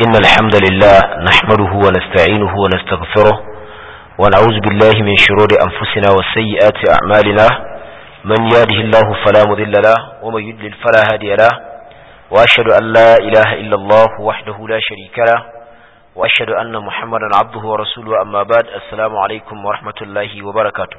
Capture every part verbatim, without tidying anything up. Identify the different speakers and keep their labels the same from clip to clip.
Speaker 1: إن الحمد لله نحمده ونستعينه ونستغفره ونعوذ بالله من شرور أنفسنا وسيئات أعمالنا من يهده الله فلا مضل له ومن يضلل فلا هادي له وأشهد أن لا إله إلا الله وحده لا شريك له وأشهد أن محمدا عبده ورسوله أما بعد السلام عليكم ورحمة الله وبركاته.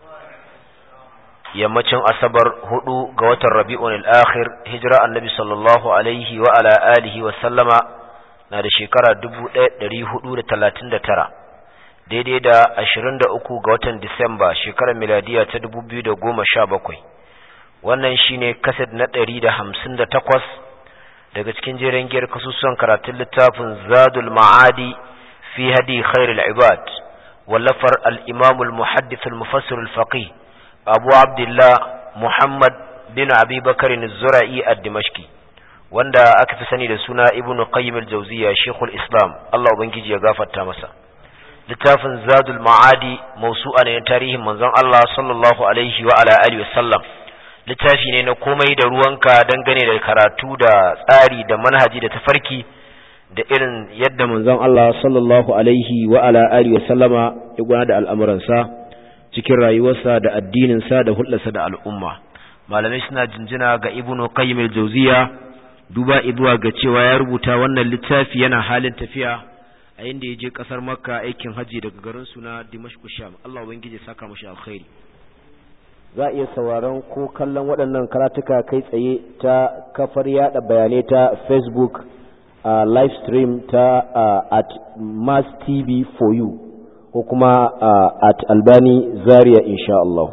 Speaker 1: yammacin asabar hudu ga watan rabi'un al-akhir hijira annabi sallallahu alaihi wa ala alihi wa sallama na da shekara dubu ɗaya da ɗari hudu da talatin da tara daidai da ashirin da uku ga watan disamba shekarar miladiya ta dubu biyu da goma sha bakwai. Wannan shine kaset na ɗari da hamsin da takwas daga cikin jerin giyar kasusuwan karatun littafin zadul ma'adi fi hadi khairul ibad wallafar al-imam al-muhaddith al-mufassir al-faqih abu abdullah muhammad bin abi bakarin zura'i ad-dimashqi wanda aka fi sani da suna ibnu qayyim al-jawziyya shaykhul islam Allah ubangiji ya gafarta masa. Littafin zadul ma'adi mawsu'a ne tarihin manzon Allah sallallahu alaihi wa ala alihi wasallam. Littafi ne na komai da ruwanka dangane da karatu da tsari da manhaji da tafarki da irin yadda manzon Allah sallallahu alaihi wa ala alihi wasallama ya gudanar da al'amuransa cikin rayuwarsa da addininsa da hulɗarsa da al'umma. Malamai suna jinjina ga ibnu qayyim al-jawziyya duba izuwa ga cewa ya rubuta wannan littafi yana halin tafiya a inda ya je kasar makka aikin haji daga garin suna dimashq sham. Allah ubangiji saka mashi alkhairi. Za a iya sauraron ko kallon waɗannan karatuka kai tsaye ta kafar yada bayanai ta Facebook a live stream ta at Mass T V for you ko kuma at Albani Zaria insha Allah.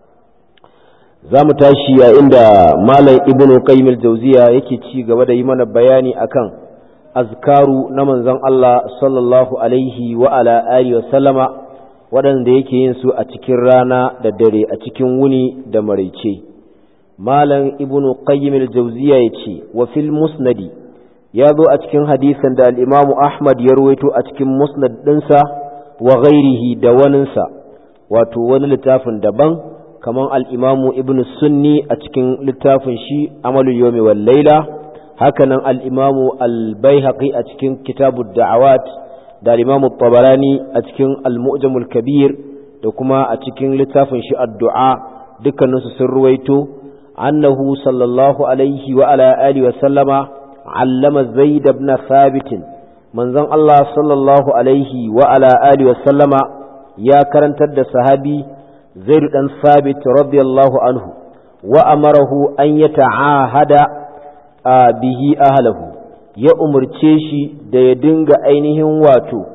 Speaker 1: Za mu tashi a inda Malam Ibn Qayyim al-Jawziyya yake ci gaba da yi mana bayani akan azkaru na manzon Allah sallallahu alaihi wa ala alihi wa sallama waɗanda yake yin su a cikin rana da dare, a cikin wuni da maraice. Malam Ibn Qayyim al-Jawziyya yace wa fil musnadi ya zo a cikin hadisin da al-Imam Ahmad ya rawaito a cikin musnad ɗinsa wa ghairihi da waninsa, wato wani littafin daban kaman al-Imam Ibn Sunni a cikin littafin shi Amalul Yawmi wal Layla, hakanan al-Imam al-Baihaqi a cikin Kitabud Da'awat da al-Imam at-Tabarani a cikin Al-Mu'jam al-Kabir da kuma a cikin littafin shi Ad-Du'a, dukkaninsu sun ruwaito annahu sallallahu alaihi wa ala alihi wa sallama allama Zaid ibn Thabit, manzon Allah sallallahu alaihi wa ala alihi wa sallama ya karantar da sahabi Zaid dan Thabit radiyallahu anhu wa amarahu an yata'ahada bihi ahlahu, ya umurce shi da ya dinga ainihin wato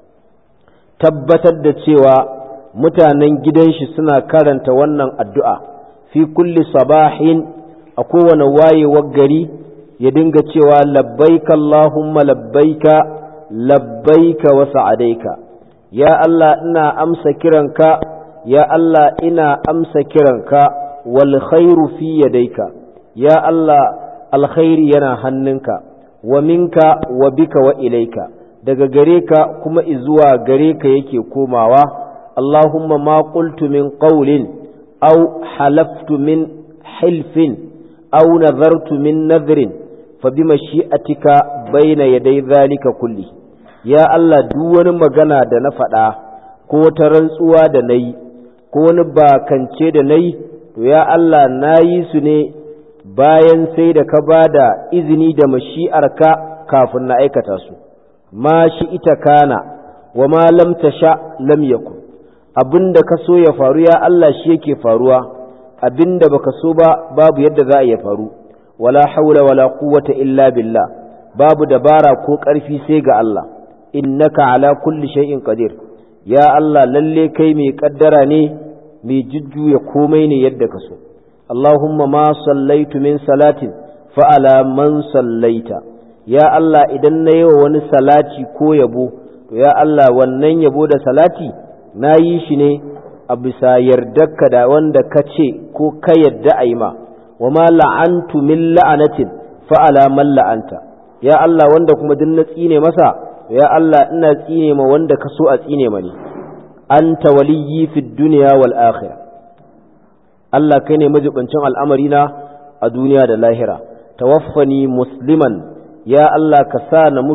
Speaker 1: tabbatar da cewa mutanen gidan shi suna karanta wannan addu'a fi kulli sabahin, a kowane wayewar gari ya dinga cewa labbaika Allahumma labbaika labbaika wa sa'adaika, ya Allah ina amsa kiranka, ya Allah ina amsa kiranka, wal khairu fi yadayka, ya Allah alkhairi yana hannunka, wa minka wa bika wa ilaika, daga gare ka kuma izuwa gare ka yake komawa. Allahumma ma qultu min qawlin aw halaftu min hilfin aw nazartu min nadhrin fa bimashi'atika bayna yaday dhalika kulli, ya Allah duk wani magana da na faɗa ko wata rantsuwa da nayi ko wani bakance da nayi, to ya Allah nayi su ne bayan sai da ka ba da izini da mashi'arka kafin na aikata su. Ma shi ita kana wa ma lam tasha lam yakun, abinda ka so ya faru ya Allah shi yake faruwa, abinda baka so ba babu yadda za a ya faru. Wala haula wala quwwata illa billah, babu dabara ko ƙarfi sai ga Allah. Innaka ala kulli shay'in qadir, ya Allah lalle kai mai kaddara ne, mai jujjuya komai ne yadda ka so. Allahumma ma sallaitu min salatin fa'ala man sallaita, ya Allah idan na yi wa wani salati ko yabo, to ya Allah wannan yabo da salati na yi shi ne a bisa yardarka da wanda ka ce ko ka yadda a yi ma. Wa ma la'antu min la'anatin fa'ala man la'anta, ya Allah wanda kuma din na tsine masa, ya Allah ina tsine ma wanda ka so a tsine mani. Anta waliyyi fid dunya wal akhirah, Allah kai ne majibancin al'amarina a duniya da lahira. Tawaffani musliman, ya Allah ka sa na mutu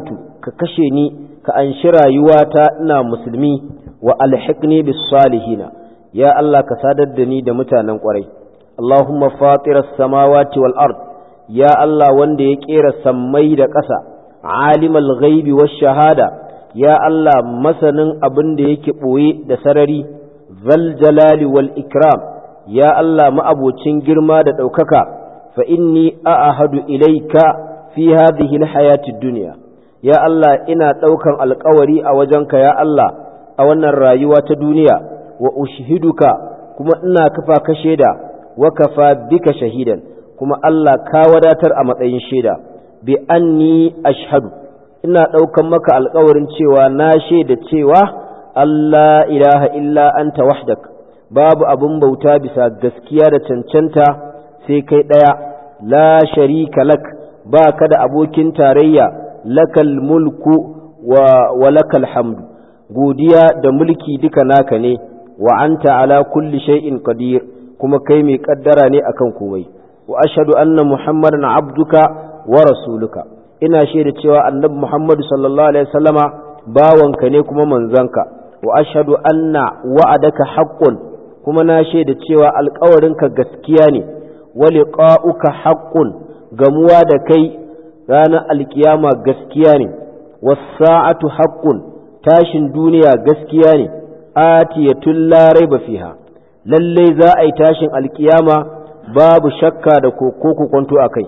Speaker 2: ka kashe ni ka anshi rayuwata ina musulmi wa alhiqni bis salihina ya Allah ka sadar da ni da mutanen kwarai Allahumma fatiras samawati wal ard ya Allah wanda ya kera sammai da ƙasa alimul ghaibi wash shahada ya Allah masanin abin da yake boye da sarari zal jalali wal ikram ya Allah ma'abocin girma da ɗaukaka fa inni a'ahadu ilayka fi hadhihi al hayati dunya ya Allah ina ɗaukan alƙawari a wajenka ya Allah a wannan rayuwa ta duniya wa ushhiduka kuma ina kafa ka shaida wa kafa bika shahidan kuma Allah ka wadatar a matsayin shaida bi anni ashhadu ina ɗaukan maka alƙawarin cewa na shaida cewa Allah ilaha illa anta wahdak babu abun bauta bisa gaskiya da cancanta sai kai ɗaya la sharika lak ba ka da abokin tarayya lakal mulku wa, wa lakal hamdu godiya da mulki duka naka ne wa anta ala kulli shay'in qadir kuma kai mai kaddara ne akan komai wa ashhadu anna muhammadan abduka wa rasuluka ina shaida cewa annabi muhammadu sallallahu alaihi wasallama bawanka ne kuma manzanka wa ashhadu anna wa'adaka haqqun kuma na shaida cewa alƙawarinka gaskiya ne wa liqa'uka haqqun gamuwa da kai ranar alkiyama gaskiya ne was-sa'atu haqqun tashin duniya gaskiya ne atiyatul la raiba fiha lalle za a yi tashin alkiyama babu shakka da koko kwanto akai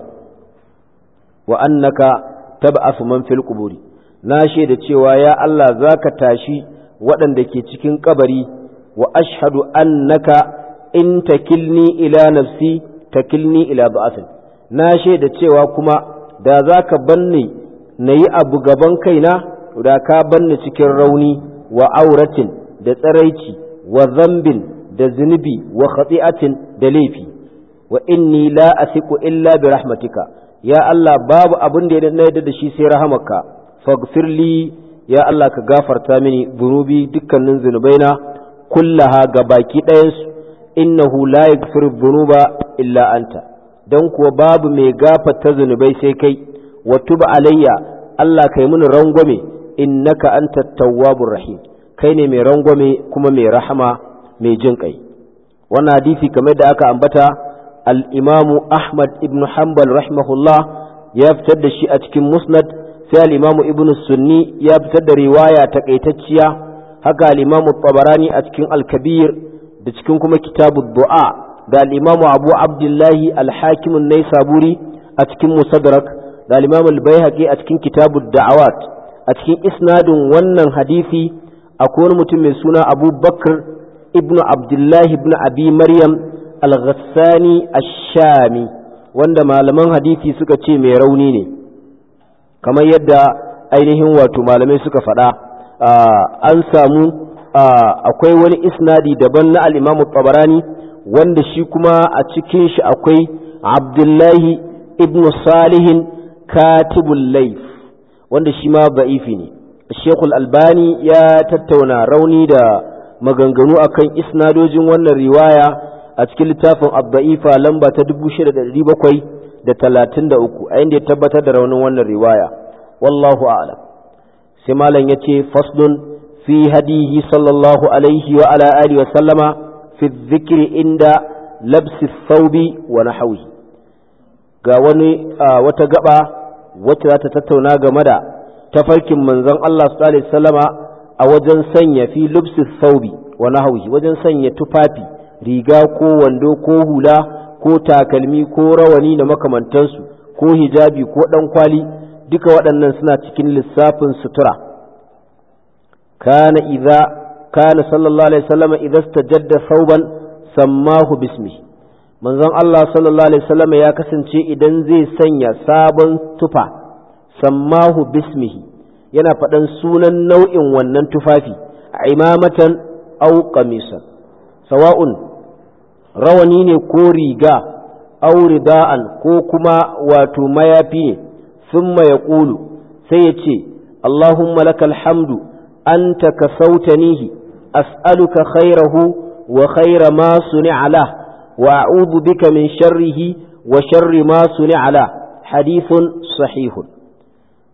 Speaker 2: wa annaka tab'asu man fil quburi na shaida cewa ya Allah zaka tashi waɗanda ke cikin kabari wa ashhadu annaka in takilni ila nafsi takilni ila ba'ath na shaida cewa kuma da zaka banni nayi abu gaban kaina da ka banni cikin rauni wa auratin da tsaraici wa zambin da zunubi wa khati'atin da laifi wa inni la asiqu illa bi rahmatika ya Allah babu abin da na yarda da shi sai rahamarka faghfirli ya Allah ka gafarta mini zunubi dukkanin zunubaina kullaha gabaki ɗayansu innahu la yaghfiru dhunuba illa anta dan kuwa babu mai gafarta zunubai sai kai wa tub alayya Allah kai mini rangwame innaka antat tawwabur rahim kai ne mai rangwame kuma mai rahama mai jin kai wannan hadisi kamar da aka ambata al-imamu Ahmad ibn Hanbal rahimahullah ya fitar da shi a cikin musnad sai al-imamu ibn Sunni ya fitar da riwaya takaitacciya haka al-imamu Tabarani a cikin al-Kabir da cikin kuma kitabud du'a da al-imamu Abu Abdullahi al-Hakim an-Naisaburi a cikin Musaddarak da al-imamu al-Baihaqi a cikin kitabud da'awat a cikin isnadin wannan hadisi akwai wani mutum mai suna Abu Bakr ibn Abdullahi ibn Abi Maryam al-Ghassani ash-Shami wanda malaman hadisi suka ce mai rauni ne kamar yadda ainihin wato malamai suka faɗa an samu akwai wani isnadi daban na al-Imam Tabarani wanda shi kuma a cikin shi akwai Abdullahi ibn Salih katibul layth wanda shi ma da'ifi ne Sheikh Al-Albani ya tattauna rauni da maganganu akan isnadojin wannan riwaya a cikin littafin Ad-Da'ifa lamba ta dubu shida da ɗari bakwai da talatin da uku a inda ya tabbatar da raunin wannan riwaya wallahu a'lam sai malam yace faslun fi hadihi sallallahu alaihi wa ala alihi wa sallama fi dhikri inda labsi thawbi wa nahwi ga wani wata gaba wacce za ta tattauna game da tafarkin manzon Allah sallallahu alaihi wasallama a wajen sanya fi lubsi thawbi wa nahwi wajen sanya tufafi riga ko wando ko hula ko takalmi ko rawani da makamantansu ko hijabi ko dan kwali duka waɗannan suna cikin lissafin sutura kana idza kana sallallahu alaihi wasallama idza istajadda thawban sammahu bismi manzon Allah sallallahu alaihi wasallama ya kasance idan zai sanya sabon tufa sammahu bismihi yana faɗan sunan nau'in wannan tufafi imamatan aw qamisan sawa'un rawani ne ko riga aw rida'an ko kuma wato mayafi ne thumma yaqulu sai yace Allahumma lakal hamdu anta kasautanihi as'aluka khairahu wa khaira ma suni'a lah wa a'udhu bika min sharrihi wa sharri ma suni'a lah hadithun sahihun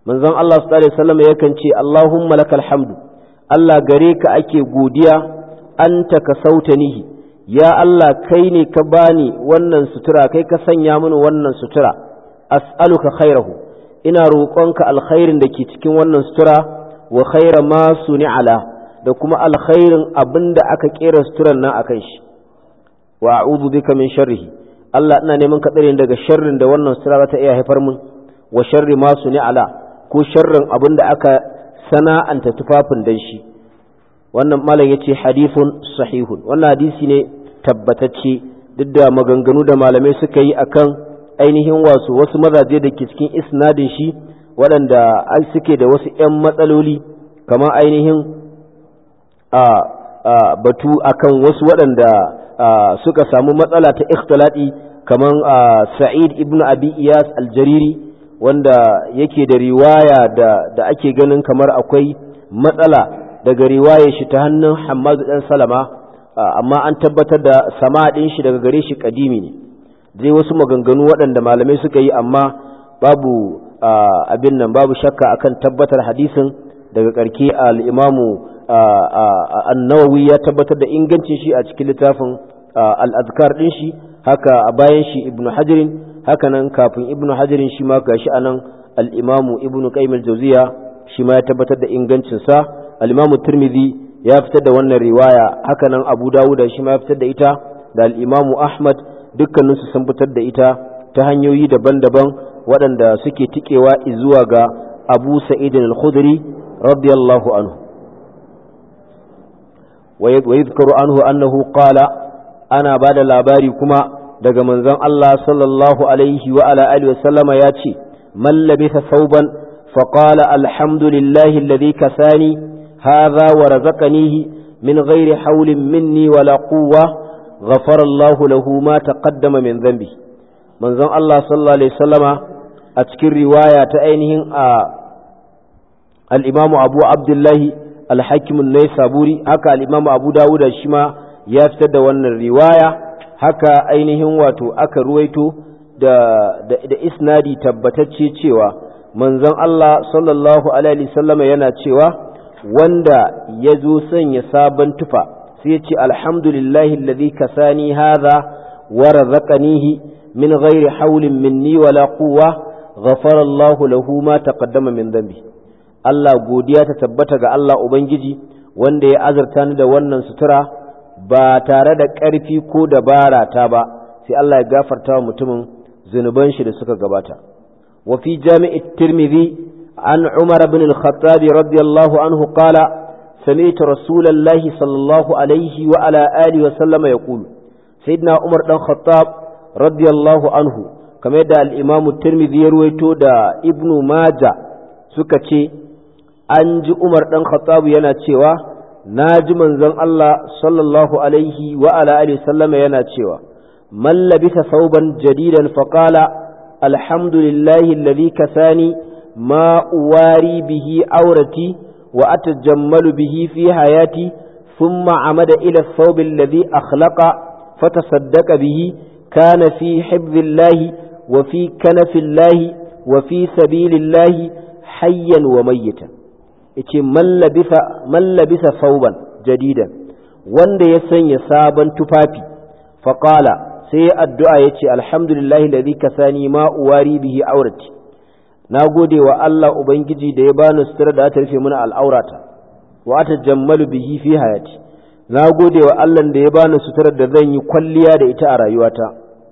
Speaker 2: manzon Allah sallallahu alaihi wasallam yakan ce Allahumma lakal hamdu, Allah gare ka ake godiya, anta kasautanihi, ya Allah kai ne ka bani wannan sutura, kai ka sanya mini wannan sutura, as'aluka khairahu, ina roƙonka alkhairin da ke cikin wannan sutura, wa khaira ma suni'ala, da kuma alkhairin abinda aka kera suturan nan akan shi, wa a'udhu bika min sharrihi, Allah ina neman ka tsare daga sharrin da wannan sutura ta iya haifar min, wa sharri ma suni'ala, ko sharrin abinda aka sana'anta tufafin dan shi. Wannan malam yace hadithun sahihun, wannan hadisi ne tabbatacce, duk da maganganu da malamai suka yi akan ainihin wasu wasu mazaje da ke cikin isnadin shi waɗanda suke da wasu ƴan matsaloli, kamar ainihin a, a batu akan wasu waɗanda suka samu matsala ta ikhtilati, kamar Sa'id ibn Abi Iyas al-Jariri, wanda yake da riwaya da da ake ganin kamar akwai matsala daga riwayar shi ta hannun Hammad dan Salama, amma an tabbatar da sama din shi daga gare shi kadimi ne. Dai wasu maganganu waɗanda malamai suka yi, amma babu abin nan, babu shakka akan tabbatar hadisin daga karke al-Imamu An-Nawawi ya tabbatar da ingancin shi a cikin littafin al-Azkar din shi, haka a bayan shi Ibn Hajar, haka nan kafin Ibn Hajar shi ma gashi anan al-Imamu Ibn Qayyim al-Jawziyya shi ma ya tabbatar da ingancin sa. Al-Imamu Tirmidhi ya fitar da wannan riwaya, haka nan Abu Dawud shi ma ya fitar da ita, da al-Imamu Ahmad, dukkaninsu sun fitar da ita ta hanyoyi daban-daban waɗanda suke tikewa zuwa ga Abu Sa'id al-Khudri radiyallahu anhu. wa yadhkuru anhu annahu qala, ana bada labari kuma daga manzon Allah sallallahu alaihi wa ala alihi wa sallama ya ce, man labitha thawban fa qala alhamdulillahi alladhi kasani هذا ورزقنيه من غير حول مني ولا قوة غفر الله له ما تقدم من ذنبه. من ذن الله صلى الله عليه وسلم أذكر رواية أينهم الإمام أبو عبد الله الحاكم النيسابوري، هكا الإمام أبو داود الشما يفتد وأن الرواية هكا أينهم واتو أكا رويتو دا, دا, دا إسنادي تبتتشي تشيوا. من ذن الله صلى الله عليه وسلم ينا تشيوا wanda ya zo sanya sabon tufa sai ya ce alhamdulillahi alladhi kasani hadha wa razaqanihi min ghairi hawlin minni wala quwwa ghafara Allahu lahu ma taqaddama min dhanbi. Allah godiya ta tabbata ga Allah ubangiji wanda ya azurta ni da wannan sutura ba tare da ƙarfi ko dabara ta ba, sai Allah ya gafarta wa mutumin zunuban shi da suka gabata. Wa fi jami'it Tirmidhi عن عمر بن الخطاب رضي الله عنه قال سمعت رسول الله صلى الله عليه وعلى آله وسلم يقول، سيدنا عمر بن الخطاب رضي الله عنه كما يدعى الإمام الترمذي يرويته دا ابن ماجة سكتي أنج عمر بن الخطاب يناتشيوا ناج من زن الله صلى الله عليه وعلى آله وسلم يناتشيوا من لبث ثوبا جديدا فقال الحمد لله الذي كساني ما أواري به عورتي وأتجمل به في حياتي ثم عمد إلى الثوب الذي أخلق فتصدق به كان في حفظ الله وفي كنف الله وفي سبيل الله حيا وميتا. من لبث من لبث ثوبا جديدا wanda ya sanya sabon tufafi faqala sai addu'a yace alhamdulillahi alladhi kasani ma uwari bihi aurati, na gode wa Allah Ubangiji da ya bani sutura da ta rufe mana al'aurata, wa ta jammalu bihi fi hayati, na gode wa Allah da ya bani sutura da zan yi kwalliya da ita a rayuwata.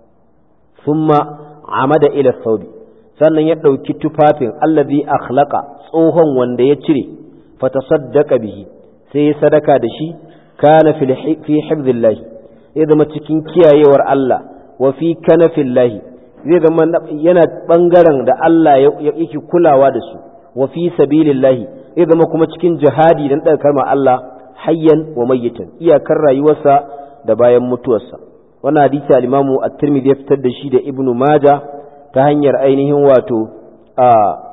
Speaker 2: Thumma amada ila thawbi, sannan ya ɗauki tufafin allazi akhlaqa, tsohon wanda ya cire, fa tasaddaqa bihi, sai ya sadaka da shi, kana fi hifzillahi, ya zama cikin kiyayewar Allah, wa fi kanafillahi, zai zama yana ɓangaren da Allah yake kulawa da su, wa fi sabilillahi, zai zama kuma cikin jihadi don ɗaga kalmar Allah, hayyan wa mayyitan, iyakar rayuwarsa da bayan mutuwarsa. Wannan hadisi al-Imamu at-Tirmidhi ya fitar da shi da Ibn Majah ta hanyar ainihin wato a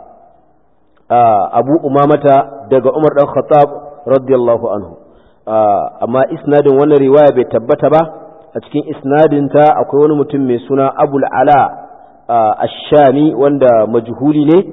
Speaker 2: Abu Umamata daga Umar dan Khattab radiyallahu anhu. Amma isnadin wannan riwaya bai tabbata ba. A cikin isnadin ta akwai wani mutum mai suna Abul Ala Ash-Shami wanda majhuli ne,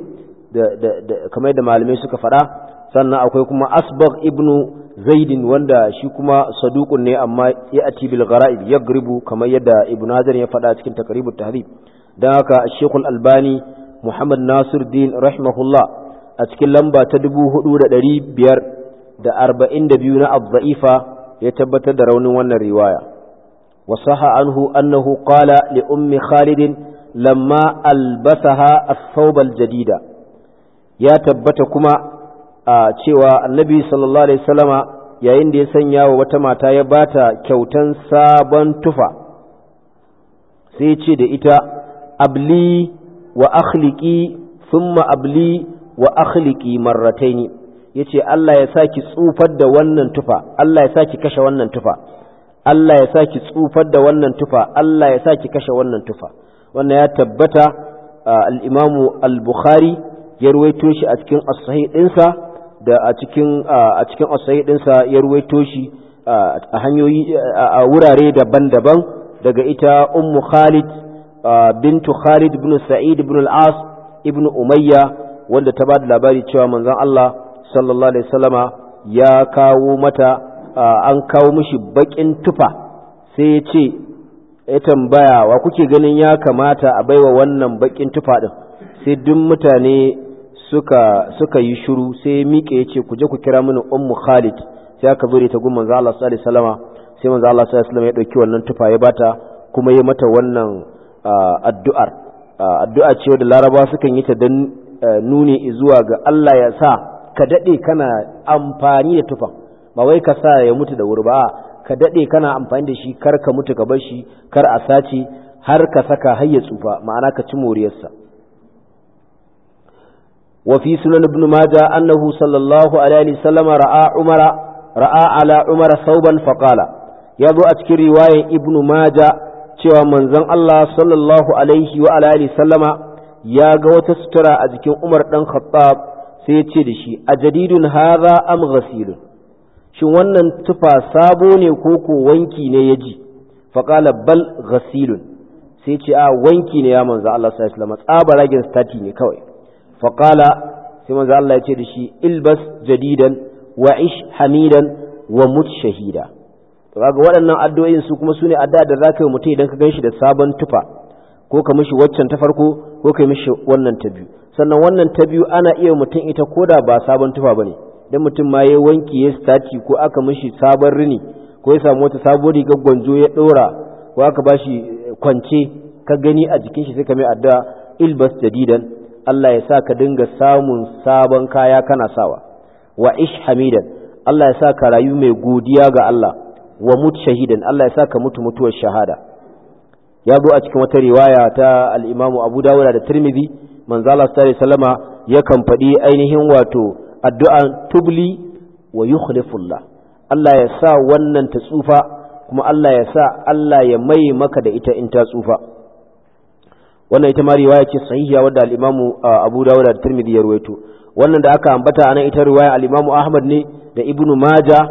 Speaker 2: kamar da malamai suka faɗa. Sannan akwai kuma Asbagh ibnu Zaidin wanda shi kuma saduqun ne amma ya ati bil gharaib yagribu kamar yadda Ibn Hajar ya faɗa cikin Taqribut Tahdhib. Dan haka Sheikh Al-Albani Muhammad Nasiruddin rahimahullah a cikin lamba ta dubu hudu da ɗari biyar da arba'in da biyu na Ad-Da'ifa ya tabbatar da raunin wannan riwaya. Wa sahha anhu annahu qala li ummi Khalid lamma albasaha ath-thawb al-jadida. Ya tabbata kuma a cewa Annabi sallallahu alaihi wasallama yayin da ya sanya wa wata mata ya bata kyautan sabon tufa sai ce da ita abli wa akhliqi thumma abli wa akhliqi marrataini, yace Allah ya saki tsufar da wannan tufa, Allah ya saki kashe wannan tufa, Allah ya saki tsufar da wannan tufa, Allah ya saki kashe wannan tufa. Wannan ya tabbata al-Imam al-Bukhari ya ruwaito shi a cikin as-sahih dinsa da a cikin a cikin as-sahih dinsa ya ruwaito shi a hanyoyi a wurare daban-daban daga ita Ummu Khalid bintu Khalid ibn Sa'id ibn al-As ibn Umayya, wanda ta bada labari cewa manzon Allah sallallahu alaihi wasallama ya kawo mata an kawo mishi bakin tufa sai ya ce ya tambaya wa kuke ganin ya kamata a baiwa wannan bakin tufa din, sai duk mutane suka suka yi shiru, sai ya miƙe ya ce ku je ku kira mini Ummu Khalid. Sai aka zo da ta gun manzon Allah sallallahu alaihi wasallama, sai manzon Allah sallallahu alaihi wasallama ya dauki wannan tufa ya bata kuma ya mata wannan addu'ar. Addu'a ce wadda Laraba sukan yi ta don nuni zuwa ga Allah ya sa ka daɗe kana amfani da tufan, ba wai ka sa ya mutu da wuri ba, ka daɗe kana amfani da shi, kar ka mutu ka bar shi, kar a sace har ka saka har ya tsufa, ma'ana ka ci moriyarsa. wa fi sunan ibn majah annahu sallallahu alaihi wasallam ra'a umara ra'a ala umara sauban faqala, ya zo a cikin riwayar ibn majah cewa manzon Allah sallallahu alaihi wa alihi sallama ya ga wata sutura a jikin Umar dan Khattab, sai ya ce da shi ajadidun hadha am ghasilun, shin wannan tufa sabo ne ko ko wanki ne yaji? Faqala bal ghasilun, sai ce a wanki ne ya manzon Allah sallallahu alaihi wasallam, tsabaragen stati ne kawai. Faqala, sai manzon Allah ya ce da shi ilbas jadidan wa ish hamidan wa mut shahida. Kaga waɗannan addu'o'in su kuma sune addu'a da zaka yi mutum idan ka ganshi da sabon tufa, ko ka mishi waccan ta farko ko ka mishi wannan ta biyu. Sannan wannan ta biyu ana iya mutum ita koda ba sabon tufa bane, dan mutum ma yayi wanki ya stati ko aka mishi sabon rini ko ya samu wata sabon rigar gwanjo ya dora ko aka bashi kwance ka gani a jikin shi sai ka mai addu'a ilbas jadidan, Allah ya sa ka dinga samun sabon kaya kana sawa. Wa ish hamidan, Allah ya sa ka rayu mai godiya ga Allah. Wa mut shahidan, Allah ya sa ka mutu mutuwar shahada. Ya zo a cikin wata riwaya ta al-Imam Abu Dawud da Tirmidhi, manzo Allah sallallahu alaihi wasallama yakan faɗi ainihin wato addu'an tubli wa yukhlifullah, Allah ya sa wannan ta tsufa kuma Allah ya sa Allah ya mai maka da ita in ta tsufa. Wannan ita ma riwaya ce sahihiya wadda al-Imam Abu Dawud da Tirmidhi ya rawaito. Wannan da aka ambata anan ita riwaya al-Imam Ahmad ne da Ibn Majah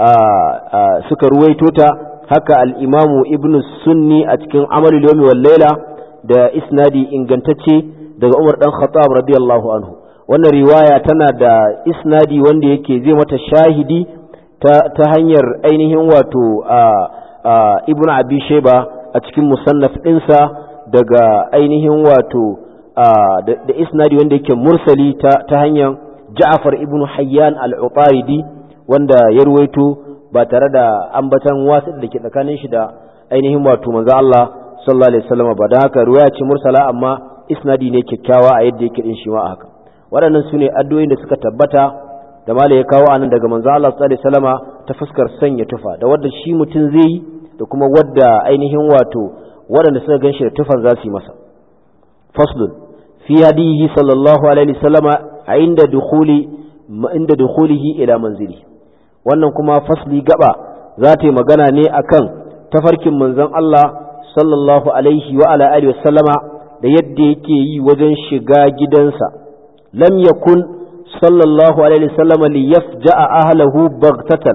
Speaker 2: suka ruwaito ta, haka al-Imam Ibn Sunni a cikin Amalul Yawmi wal Layla da isnadi ingantacce daga Umar dan Khattab radiyallahu anhu. Wannan riwaya tana da isnadi wanda yake zai mata shahidi ta, ta hanyar ainihin wato Ibn Abi Shayba a cikin musannaf ɗinsa daga ainihin wato da isnadi wanda yake mursali ta, ta hanyar Ja'far ibn Hayyan al-Utaridi wanda ya ruwaito ba tare da ambatan wasu da ke tsakanin shi da ainihin wato manzo Allah sallallahu alaihi wasallam ba, dan haka riwaya ce mursala amma isnadi ne kyakkyawa a yadda yake din shi ma haka. Waɗannan sune addu'o'in da suka tabbata da mala ya kawo anan daga manzo Allah sallallahu alaihi wasallama ta fuskar sanya tufa, da wanda shi mutum zai yi da kuma wadda ainihin wato waɗanda suka ganshi da tufan za su yi masa. Faslun fi hadihi sallallahu alaihi wasallama inda dukhuli inda dukhulihi ila manzili. Wannan kuma fasli gaba za ta yi magana ne akan tafarkin manzon Allah sallallahu alaihi wa ala alihi wasallama da yadda yake yi wajen shiga gidansa. Lam yakun sallallahu alaihi wasallama li yafja'a ahlahu baghtatan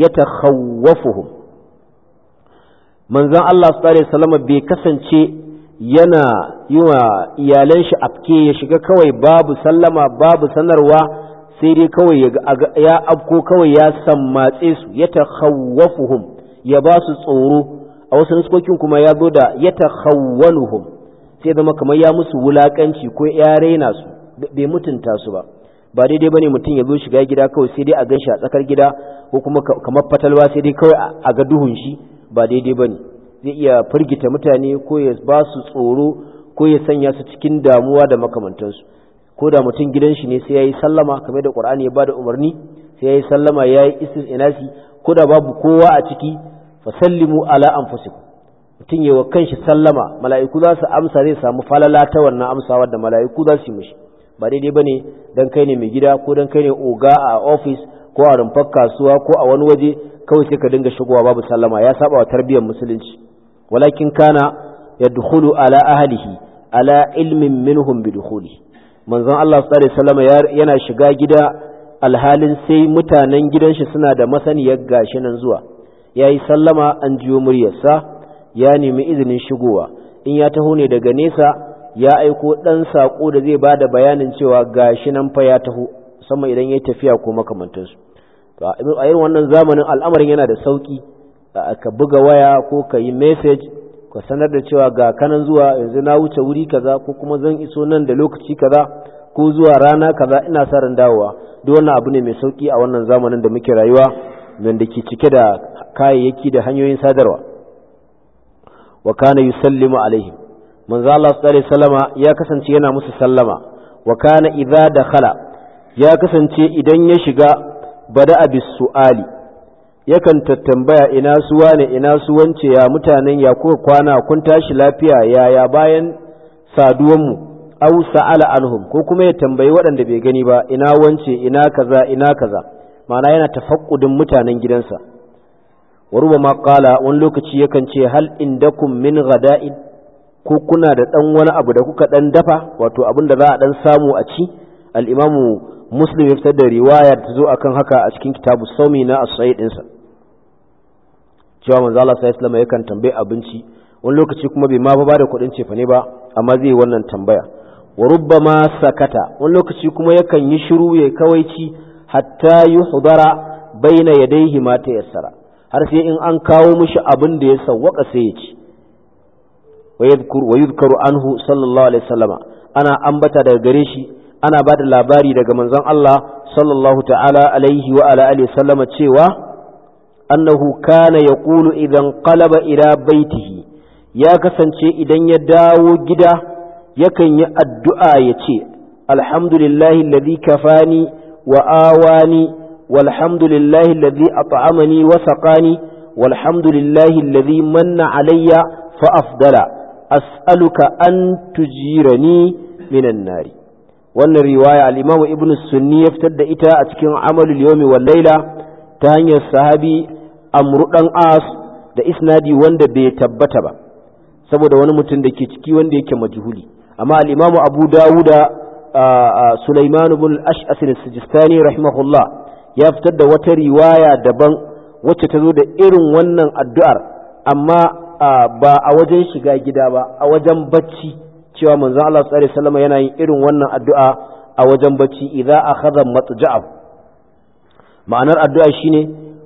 Speaker 2: yatakhawwafuhum. Manzon Allah sallallahu alaihi wasallama bai kasance yana yi wa iyalan shi afke ya shiga kawai babu sallama babu sanarwa sai dai kawai ya afko kawai ya sammatse su ya takhawwafuhum ya ba su tsoro a wasu nuskokin kuma ya zo da ya takhawwaluhum sai zama kamar ya musu wulakanci ko ya raina su bai mutunta su ba ba daidai bane mutum ya zo shiga gida kawai sai dai a ganshi a tsakar gida ko kuma kamar fatalwa sai dai kawai a ga duhun shi ba daidai bane zai iya firgita mutane ko ya ba su tsoro ko ya sanya su cikin damuwa da makamantansu ko da mutum gidan shi ne sai yayi sallama kamar da Qur'ani ya bada umarni sai yayi sallama yayi istinasi ko da babu kowa a ciki fasallimu ala anfusikum mutum yayi wa kanshi sallama mala'iku za su amsa zai samu falala ta wannan amsawar da mala'iku za su yi mishi ba daidai bane dan kai ne mai gida ko dan kai ne oga a office ko a rumfar kasuwa ko a wani waje kawai sai ka dinga shigowa babu sallama ya saba wa tarbiyyar musulunci walakin kana yadkhulu ala ahlihi ala ilmin minhum bidukhuli manzon Allah sallallahu alaihi wasallam yana shiga gida alhalin sai mutanen gidan shi suna da masaniyar gashi nan zuwa yayi sallama an jiyo muryarsa ya nemi izinin shigowa in ya taho ne daga nesa ya aiko dan sako da zai bada bayanin cewa gashi nan fa ya taho musamman idan yayi tafiya ko makamantansu to a irin wannan zamanin al'amarin yana da sauki ka buga waya ko ka yi message ka sanar da cewa ga kanan zuwa yanzu na wuce wuri kaza ko kuma zan iso nan da lokaci kaza ko zuwa rana kaza ina sa ran dawowa duk wannan abu ne mai sauki a wannan zamanin da muke rayuwa wanda ke cike da kayayyaki da hanyoyin sadarwa wa kana yusallimu alaihim manzo Allah sallallahu alaihi wasallama ya kasance yana musu sallama wa kana idza dakhala ya kasance idan ya shiga bada bis su'ali yakan tattambaya ina su wane ina su wance ya mutanen ya kuka kwana kun tashi lafiya ya ya bayan saduwan mu aw sa'ala anhum ko kuma ya tambayi waɗanda bai gani ba ina wance ina kaza ina kaza ma'ana yana tafaqqudin mutanen gidansa wa rubama qala wani lokaci yakan ce hal indakum min ghada'in ko kuna da dan wani abu da kuka dan dafa wato abin da za a dan samu a ci al-imamu muslim ya fitar da riwaya ta zo akan haka a cikin kitabu saumi na as-sahih dinsa cewa manzo Allah sallallahu alaihi wasallam yakan tambaye abinci wani lokaci kuma bai ma ba da kuɗin cefa ne ba amma zai yi wannan tambaya wa rubbama sakata wani lokaci kuma yakan yi shiru ya kawaici hatta yuhdara baina yadayhi ma tayassara har sai in an kawo mishi abin da ya sawwaka sai ya ci wa yadhkuru wa yudhkaru anhu sallallahu alaihi wasallama ana ambata daga gare shi ana ba da labari daga manzon Allah sallallahu ta'ala alaihi wa ala alihi sallama cewa annahu kana yaqulu idan qalaba ila baitihi ya kasance idan ya dawo gida yakan yi addu'a yace alhamdulillahi alladhi kafani wa awani walhamdulillahi alladhi at'amani wa saqani walhamdulillahi alladhi manna alayya fa afdala as'aluka an tujirani minan nari wannan riwaya al-Imam Ibn Sunni ya fitar da ita a cikin Amalul Yawmi wal Layla ta hanyar sahabi Amr dan As da isnadi wanda bai tabbata ba saboda wani mutum da ke ciki wanda yake majhuli amma al-Imam Abu Dawud Sulaiman ibn al-Ash'as al-Sijistani rahimahullah ya fitar da wata riwaya daban wacce ta zo da irin wannan addu'ar amma ba a wajen shiga gida ba a wajen bacci cewa manzon Allah sallallahu alaihi wasallam yana yin irin wannan addu'a a wajen bacci idza akhadha matja'ahu ma'anar addu'a shine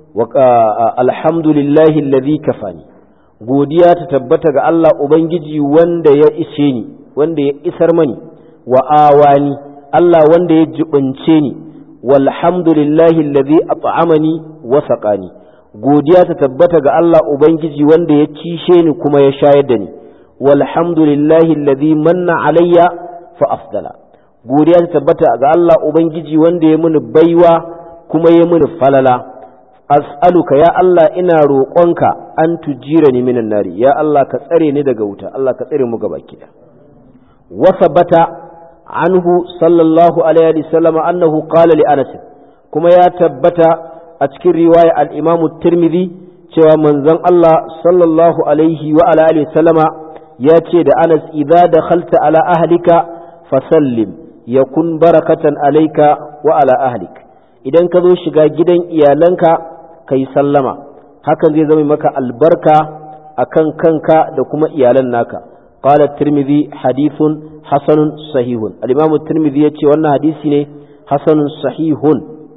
Speaker 2: alhamdulillahi alladhi kafani godiya ta tabbata ga Allah ubangiji wanda ya ishe ni wanda ya isar mani wa awani Allah wanda ya jibince ni walhamdulillahi alladhi at'amani wa saqani godiya ta tabbata ga Allah ubangiji wanda ya cishe ni kuma ya shayar da ni walhamdulillahi alladhi manna alayya fa afdala godiya ta tabbata ga Allah ubangiji wanda ya muni baiwa kuma ya muni falala as'aluka ya Allah ina roƙonka an tujirani minan nari ya Allah ka tsare ni daga wuta Allah ka tsare mu gabaki da wa sabata anhu sallallahu alaihi wasallam annahu qala li Anas kuma ya tabbata a cikin riwaya al-Imam at-Tirmidhi cewa manzon Allah sallallahu alaihi wa alihi wasallama ya ce da Anas idza dakhalta ala ahlika fasallim yakun barakatan alayka wa ala ahlik idan ka zo shiga gidan iyalanka kai sallama hakan zai zama maka albarka akan kanka da kuma iyalan naka qala at-tirmidhi hadithun hasanun sahihun al-imam at-tirmidhi yace wannan hadisi ne hasanun sahihun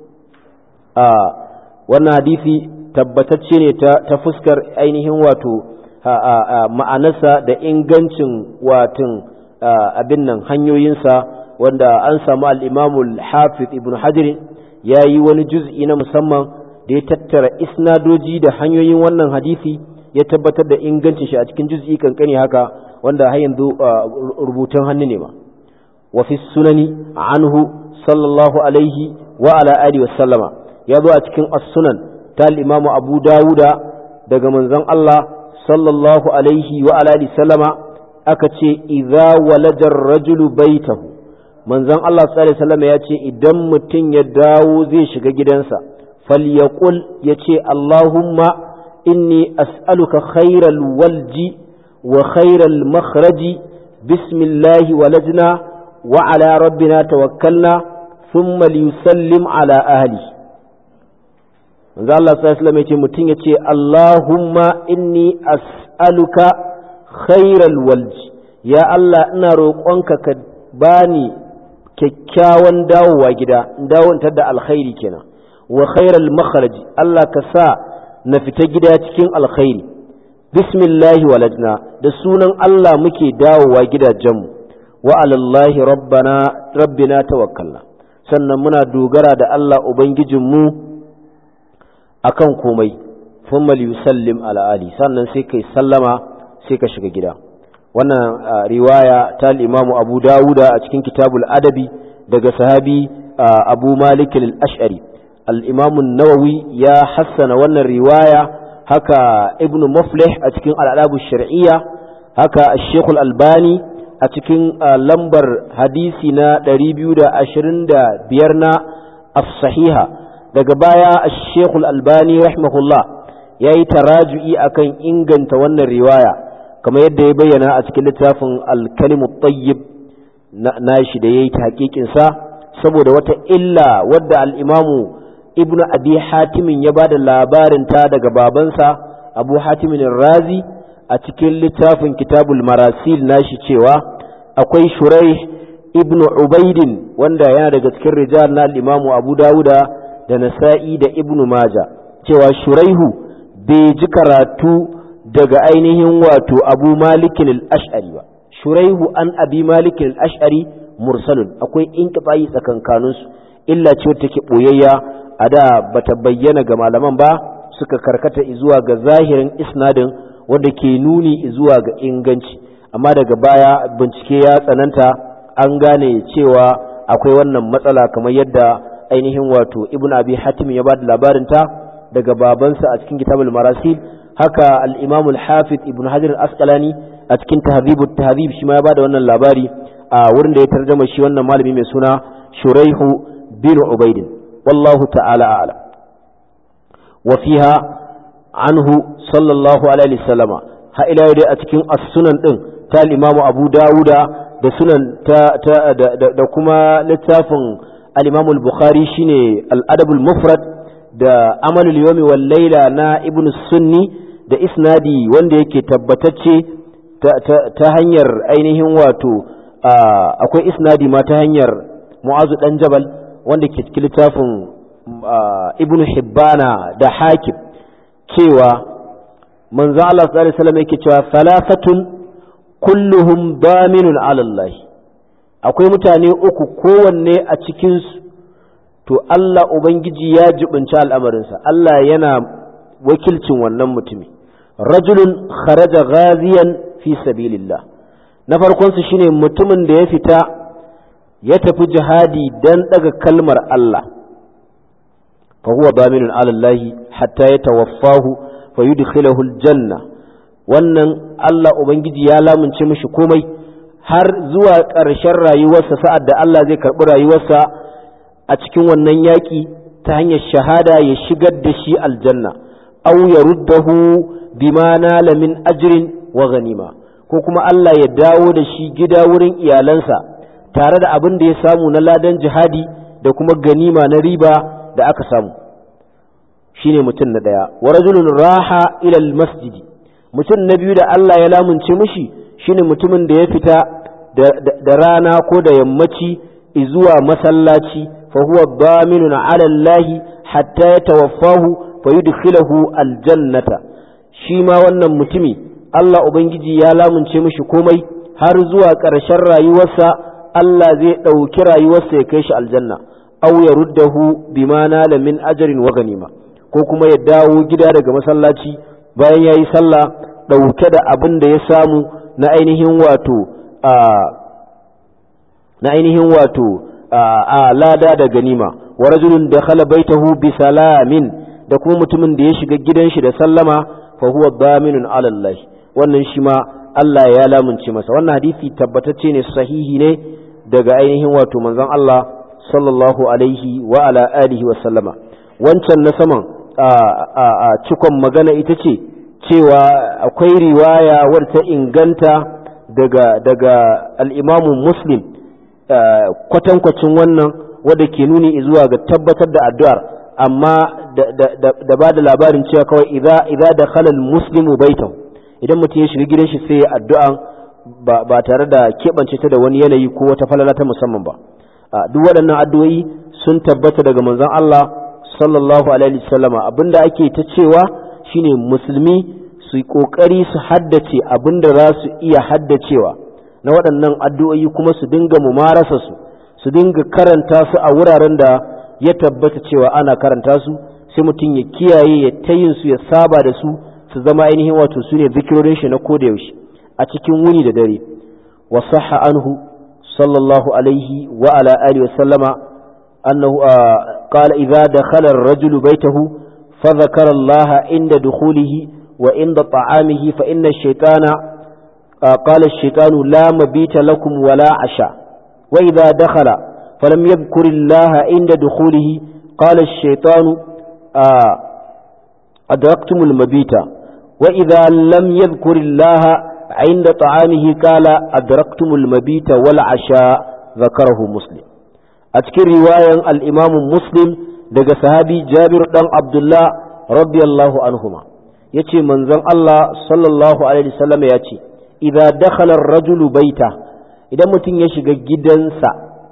Speaker 2: a wannan hadisi tabbatacce ne ta, ta fuskar ainihin wato ma'anarsa da ingancin watin abin nan hanyoyinsa, wanda an samu al-imam al-hafiz ibn hajar yayi wani juz'i na musamman da ya tattara isnadoji da hanyoyin wannan hadisi ya tabbatar da ingancin shi a cikin juz'i kankani haka, wanda har yanzu rubutun hannu ne ma. wa fi sunani anhu sallallahu alaihi wa ala alihi wa sallama, ya zo a cikin as-sunan ta al-imamu abu dawuda daga manzon Allah sallallahu alaihi wa ala alihi sallama aka ce idza walada ar-rajulu baytahu, manzon Allah sallallahu alaihi wasallam ya ce idan mutum ya dawo zai shiga gidansa falyaqul yace Allahumma inni as'aluka khairal walji wa khairal makhraji bismillahi walajna wa ala rabbina tawakkalna thumma liyusallim ala ahli. manzo Allah sallallahu alaihi wasallam yace mutum yace Allahumma inni as'aluka khairal walji, ya Allah ina roƙonka ka bani kyakkyawan dawowa gida, dawon da alkhairi kenan, wa khairal makhraj, Allah ka sa na fita gida cikin alkhairi, bismillahi walajna, da sunan Allah muke dawowa gidajenmu, wa alallahi rabbana rabbina tawakkalna, sannan muna dogara da Allah ubangijinmu akan komai, thumma liyusallim ala ali, sannan sai kai sallama sai ka shiga gida. wannan riwaya ta al-Imam Abu Dawuda a cikin Kitabul Adabi daga sahabi Abu Malik al-Ash'ari. al-Imam an-Nawawi ya hassana wannan riwaya, haka Ibn Muflih a cikin al-Adab ash-Shar'iyya, haka Sheikh al-Albani a cikin lambar hadisi na ɗari biyu da ashirin da biyar na as-Sahiha. daga baya Sheikh al-Albani rahimahullah yayi taraju'i akan inganta wannan riwaya, kamar yadda ya bayyana a cikin littafin al-Kalimu Tayyib na shi da yayi tahqiqin sa, saboda wata illa wadda al-Imamu Ibn Abi Hatim ya bada labarin ta daga babansa Abu Hatim ar-Razi a cikin littafin Kitabul Marasil nashi, cewa akwai Shuraih ibn Ubaidin wanda yana daga cikin rijal na al-Imamu Abu Dawuda da Nasa'i da Ibn Majah, cewa Shuraihu bai ji karatu daga ainihin wato Abu Malik al-Ash'ari ba. Shuraihu an Abi Malik al-Ash'ari mursalun, akwai inqita'i tsakankanin su, illa ce take boyayya a da bata bayyana ga malaman ba, suka karkata zuwa ga zahirin isnadin wanda ke nuni zuwa ga inganci, amma daga baya bincike ya tsananta, an gane cewa akwai wannan matsala, kamar yadda ainihin wato Ibn Abi Hatim ya ba da labarin ta daga babansa a cikin Kitabul Marasil, haka al-Imam al-Hafiz Ibn Hajar al-Asqalani a cikin Tahdhibut Tahdhib shi ma ya bada wannan labari a wurin da ya tarjuma shi wannan malami mai suna Shuraihu bin Ubayd, wallahu ta'ala a'lam. wa fiha anhu sallallahu alaihi wasallama, ha ila dai a cikin as-sunan din ta al-Imam Abu Dawuda da sunan ta, ta da, da, da kuma littafin al-Imam al-Bukhari shine al-Adab al-Mufrad da Amalul Yawmi wal Layla na Ibn Sunni, da isnadi wanda yake tabbatacce ta, ta, ta hanyar ainihin wato akwai isnadi ma ta hanyar Mu'azu dan Jabal wanda ke cikin littafin Ibn Hibbana da Hakim, cewa manzo Allah sallallahu alaihi wasallam yake cewa thalathatun kulluhum daminun ala Allah, akwai mutane uku kowanne a cikin su to Allah Ubangiji ya jibinci al'amarinsa, Allah yana wakilcin wannan mutumi. Rajulun kharaja ghaziyan fi sabilillah, na farkonsu shine mutumin da ya fita ya tafi jihadi don daga kalmar Allah, fa huwa daminun ala Allah hatta ya tawaffahu fa yudkhilahu aljanna, wannan Allah Ubangiji ya lamunce mishi komai har zuwa ƙarshen rayuwarsa, sa'ad da Allah zai karɓi rayuwarsa a cikin wannan yaƙi ta hanyar shahada ya shigar da shi aljanna, aw yaruddahu bima nala min ajrin wa ganima, ko kuma Allah ya dawo da shi gida wurin iyalansa tare da abin da ya samu na ladan jihadi da kuma ganima na riba da aka samu. Shine mutum na daya. Wa rajulun raha ila almasjidi, mutum na biyu da Allah ya lamunce mishi shine mutumin da ya fita da rana ko da yammaci zuwa masallaci fa huwa daminun ala Allah hatta yatawaffahu fa yudkhiluhu aljannata, shi ma wannan mutumi Allah ubangiji ya lamunce mishi komai har zuwa ƙarshen rayuwarsa Allah zai ɗauki rayuwarsa ya kai shi aljanna, aw yaruddahu bima nala min ajrin wa ganima, ko kuma ya dawo gida daga masallaci bayan yayi sallah ɗauke da abin da ya samu na ainihin wato a na ainihin wato a lada da ganima. Wa rajulun dakhala baitahu bi salamin, da kuma mutumin da ya shiga gidan shi da sallama fa huwa daminun ala Allah, wannan shi ma Allah ya lamunce masa. Wannan hadisi tabbatacce ne, sahihi ne daga ainihin wato manzon Allah sallallahu alaihi wa ala alihi wa sallama. Wancan na saman a cikon magana ita ce cewa akwai riwaya wadda ta inganta daga daga al-Imam Muslim kwatankwacin wannan wadda ke nuni zuwa ga tabbatar da addu'ar, amma da ba da labarin cewa kawai idza idza dakhala al-muslimu baitahu, idan mutum ya shiga gidan shi sai ya addu'a ba, ba tare da keɓance ta da wani yanayi ko wata falala ta musamman ba. Duk waɗannan addu'o'i sun tabbata daga manzon Allah sallallahu alaihi wasallama. Abinda ake ta cewa shine musulmi su yi kokari su haddace abinda za su iya haddacewa na waɗannan addu'o'i, kuma su dinga mumarasa su su dinga karanta su a wuraren da ya tabbata cewa ana karanta su, sai mutum ya kiyaye ya tayin su ya saba da su su zama ainihin wato su ne zikirorin shi na koda yaushe a cikin wuni da dare. Wa sahha anhu sallallahu alaihi wa ala alihi wa sallama annahu qala idza dakhala ar-rajulu baytahu fa dhakara Allah inda dukhulihi wa inda ta'amihi fa inna ash-shaytana qala ash-shaytanu la mabita lakum wa la asha, wa idza dakhala falam yadhkur Allah inda dukhulihi qala ash-shaytanu adraktumul mabita, وإذا لم يذكر الله عند طعامه قال أدركتم المبيت والعشاء، ذكره مسلم. أذكر رواية الإمام مسلم دقى صحابي جابر بن عبد الله رضي الله عنهما يتي منزل الله صلى الله عليه وسلم يتي إذا دخل الرجل بيته، إذا متن يشغى جدنسا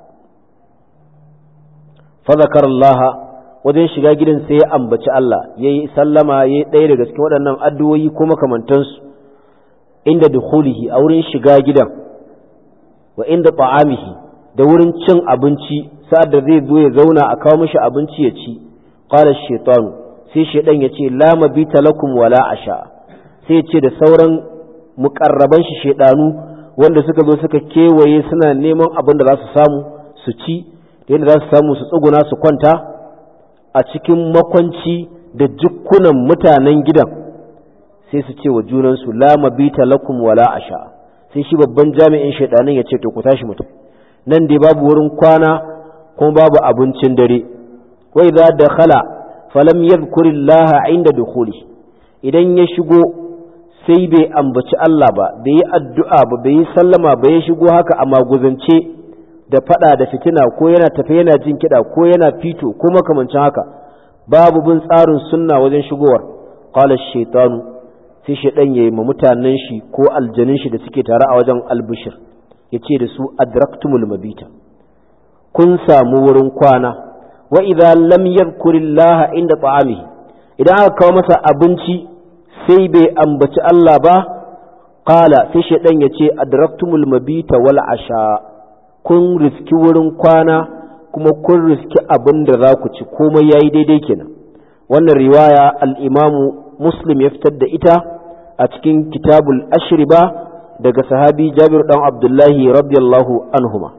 Speaker 2: فذكر الله, wajen shiga gidan sai ya ambaci Allah, ya yi sallama, ya yi ɗaya daga cikin waɗannan addu'o'i ko makamantansu, inda dukhulihi a wurin shiga gidan, wa inda ta'amihi da wurin cin abinci sa'ad da zai zo ya zauna a kawo mishi abinci ya ci. Qala shaytanu, sai shaydan ya ce la mabita lakum wala asha, sai ya ce da sauran muƙarraban shi shaydanu wanda suka zo suka kewaye suna neman abin da za su samu su ci, da yadda za su samu su tsuguna su kwanta a cikin makwanci da jukkunan mutanen gidan, sai su ce wa junansu la mabita lakum wala asha, sai shi babban jami'in shaidanin ya ce to ku tashi mutum, nan dai babu wurin kwana kuma babu abincin dare. wa idza dakhala falam yadhkurillaha inda dukhuli, idan ya shigo sai bai ambaci Allah ba, bai yi addu'a ba, bai yi sallama ba, ya shigo haka a maguzance da fada da fitina, ko yana tafe yana jin kiɗa ko yana fito ko makamancin haka, babu bin tsarin sunna wajen shigowar. Qala ash-shaytanu, sai shaydan yayi ma mutanen shi ko aljanin shi da suke tare a wajen albushir, yace da su adraktumul mabita, kun samu wurin kwana. Wa idza lam yadhkurillaha inda ta'amihi, idan aka kawo masa abinci sai bai ambaci Allah ba, qala, sai shaydan yace adraktumul mabita wal asha, kun riski wurin kwana kuma kun riski abin da za ku ci, komai yayi daidai kenan. Wannan riwaya al-Imamu Muslim ya fitar da ita a cikin Kitabul Ashriba daga sahabi Jabir dan Abdullahi radiyallahu anhuma.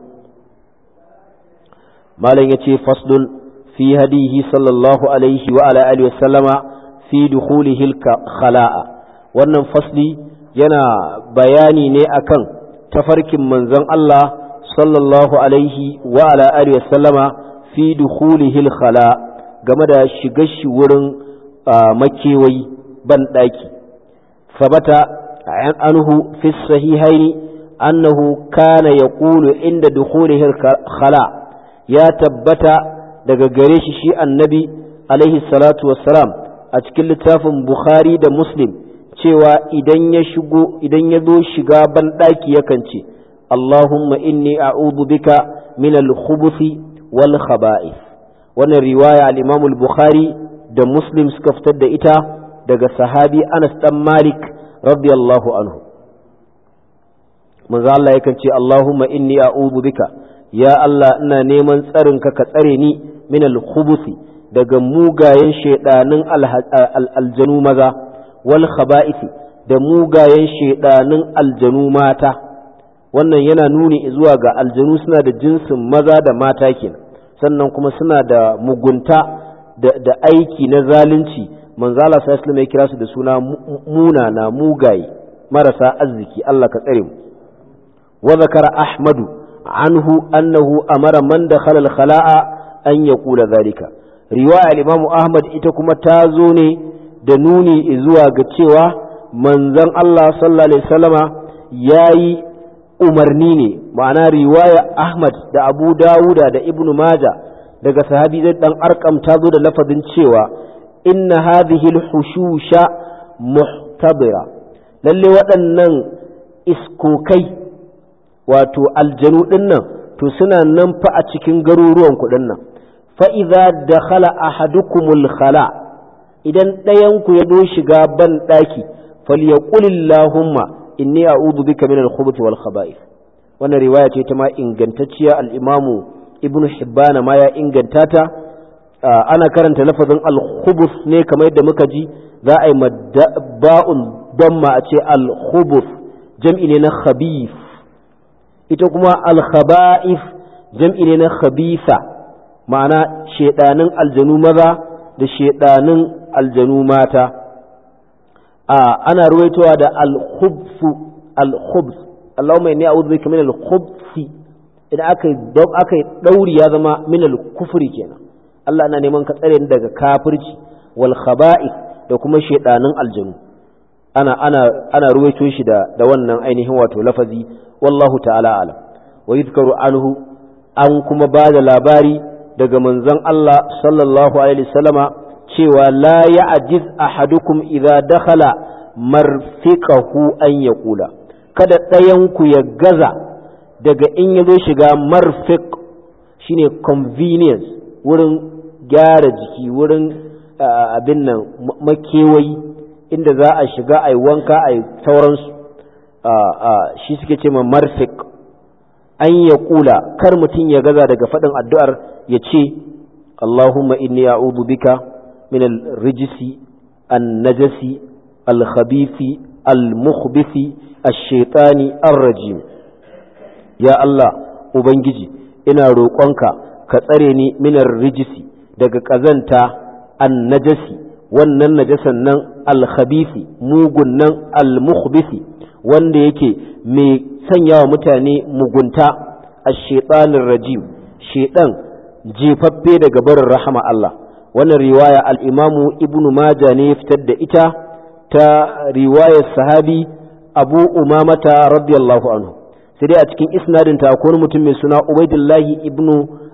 Speaker 2: Malam yace faslun fi hadihi sallallahu alaihi wa ala alihi wa sallama fi dukhulihi al-khala'a. Wannan fasli yana bayani ne akan tafarkin manzon Allah sallallahu alaihi wa ala alihi wasallama fi dukhulihi al-khala, game da shigar shi wurin makewayi ban daki. sabata anhu fi sahihaini annahu kana yaqulu inda dukhulihi al-khala, ya tabbata daga gare shi shi annabi alaihi salatu wassalam a cikin littafin Bukhari da Muslim cewa idan ya shigo idan ya zo shiga ban daki yakan ce Allahumma inni a'udhu bika min al-khubuthi wal khaba'ith. Wannan riwaya al-Imam al-Bukhari da Muslim suka fitar da ita daga sahabi Anas dan Malik radiyallahu anhu. Manzo Allah yakan ce Allahumma inni a'udhu bika, ya Allah ina neman tsarin ka ka tsare ni min al-khubuthi daga mugayen shedanin aljanu maza wal khaba'ith da mugayen shedanin aljanu mata. Wannan yana nuni zuwa ga aljanu suna da jinsin maza da mata kenan, sannan kuma suna da mugunta da, da aiki na zalunci. Manzo Allah sallallahu alaihi wasallam ya kira su da suna munana mugaye marasa arziki. Allah ka tsare mu. wa zakara ahmadu anhu annahu amara man dakhala al-khala'a an yaqula dhalika. Riwaya al-Imam Ahmad ita kuma ta zo ne da nuni zuwa ga cewa manzon Allah sallallahu alaihi wasallama yayi umarni ne, ma'ana riwaya Ahmad da Abu Dawuda da Ibn Majah daga sahabi Zaid dan Arqam ta zo da lafazin cewa inna hadhihi al-hushusha muhtabira, lalle waɗannan iskokai wato aljanu dinnan to suna nan fa a cikin garuruwan ku dinnan. Fa idza dakhala ahadukumul khala, idan ɗayan ku ya do shiga ban daki falyaqul Allahumma inni a'udhu bika min al-khubuthi wal khaba'ith. Wannan riwaya ce ta ma ingantacciya, al-Imam Ibn Hibban ma ya inganta ta. Ana karanta lafazin al-khubuth ne kamar yadda muka ji, za a yi ba'un damma a ce al-khubuth, jam'i ne na khabith. Ita kuma al-khaba'ith jam'i ne na khabitha, ma'ana shedanin aljanu maza da shedanin aljanu mata. ana ruwaitowa da al-khubsu al-khubs, Allahumma inni a'udhu bika min al-khubsi, idan aka aka dauri ya zama min al-kufri kenan. Allah ina neman ka tsare ni daga kafirci, wal khaba'ith da kuma shedanin aljanu. ana ana ana ruwaito shi da da wannan ainihin wato lafazi, wallahu ta'ala alam. wa yuzkaru anhu, an kuma ba da labari daga manzon Allah sallallahu alaihi wasallama cewa la ya'jiz ahadukum idza dakhala marfiqahu an yaqula, kada ɗayanku ya gaza daga in ya zo shiga marfiq, shine convenience, wurin gyara jiki, wurin abin nan makewayi inda za a shiga ai wanka ai sauransu, shi suke ce ma marfiq. an yaqula, kar mutum ya gaza daga faɗin addu'ar ya ce Allahumma inni a'udhu bika من الرجس النجس الخبيث المخبث الشيطان الرجيم. يا الله ubangiji ina roƙonka ka tsare ni minar rijisi daga ƙazanta annajasi, wannan najasan nan alkhabisi, mugun nan almukhbisi, wanda yake mai sanya wa mutane mugunta, ash-shaytanir rajim, shedan jefaffe daga barin rahama Allah. Wannan riwaya al-Imamu Ibn Majah ne ya fitar da ita ta riwayar sahabi Abu Umamata radiyallahu anhu. Sai dai a cikin isnadin ta akwai mutum mai suna Ubaidullahi ibn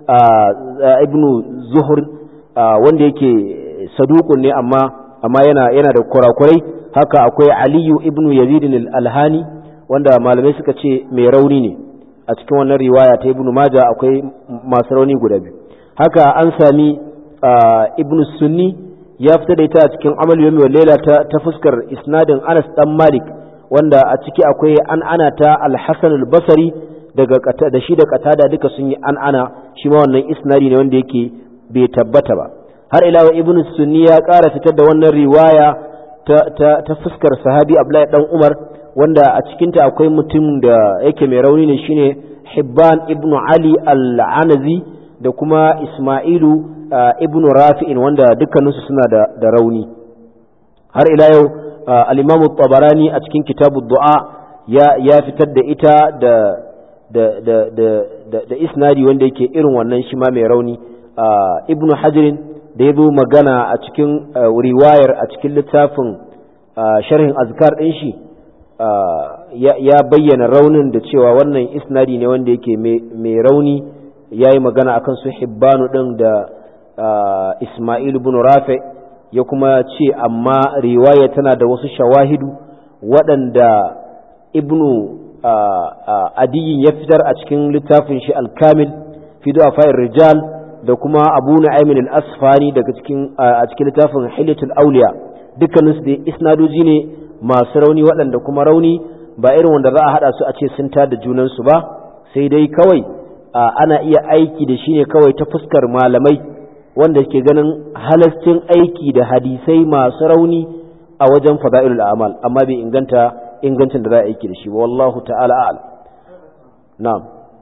Speaker 2: ibn Zuhr wanda yake saduqun ne amma amma yana yana da kurakurai. Haka akwai Aliyu ibn Yazid al-Alhani wanda malamai suka ce mai rauni ne. A cikin wannan riwaya ta Ibn Majah akwai masu rauni guda biyu. Haka an sami Ibn Sunni ya fita da ita a cikin Amal Yawmi wal Layla ta, ta fuskar isnadin Anas dan Malik, wanda a ciki akwai an ana ta Al-Hasan al-Basri daga da shi da Qatada duka sun yi an ana, shi ma wannan isnadi ne wanda yake bai tabbata ba. Har ila Ibn Sunni ya ƙara fitar da wannan riwaya ta, ta, ta fuskar sahabi Abdullahi dan Umar, wanda a cikin ta akwai mutum da yake mai rauni ne, shine Hibban ibn Ali al-Anazi da kuma Isma'ilu Uh, ibn Rafi'in, wanda dukkaninsu suna da, da rauni. Har ila yau uh, al-Imam Tabarani a cikin kitabu du'a ya, ya fitar da ita da da da da, da, da isnadi wanda yake irin wannan shi ma mai rauni. uh, Ibn Hajarin da ya zo magana a cikin uh, riwayar a cikin littafin uh, sharhin azkar ɗin shi uh, ya, ya bayyana raunin da cewa wannan isnadi ne wanda yake mai rauni. Ya yi magana akan su Hibbanu ɗin da Uh, Ismail ibn Rafi ya kuma ce amma riwaya tana da wasu shawahidu waɗanda ibnu adiyin ya fitar a cikin littafin shi al-kamil fi du'afa'ir rijal da kuma abu nu'aymin al-asfani daga cikin a cikin littafin hilyatul awliya dukkaninsu da isnadoji ne masu rauni waɗanda kuma rauni ba irin wanda za a haɗa su a ce sun tada junansu ba sai dai kawai ana iya aiki da shi ne kawai ta fuskar malamai wanda ke ganin halascin aiki da hadisai masu rauni a wajen fada'ilul a'mal amma bai inganta ingancin da za a aiki da shi ba wallahu ta'ala a'lam na'am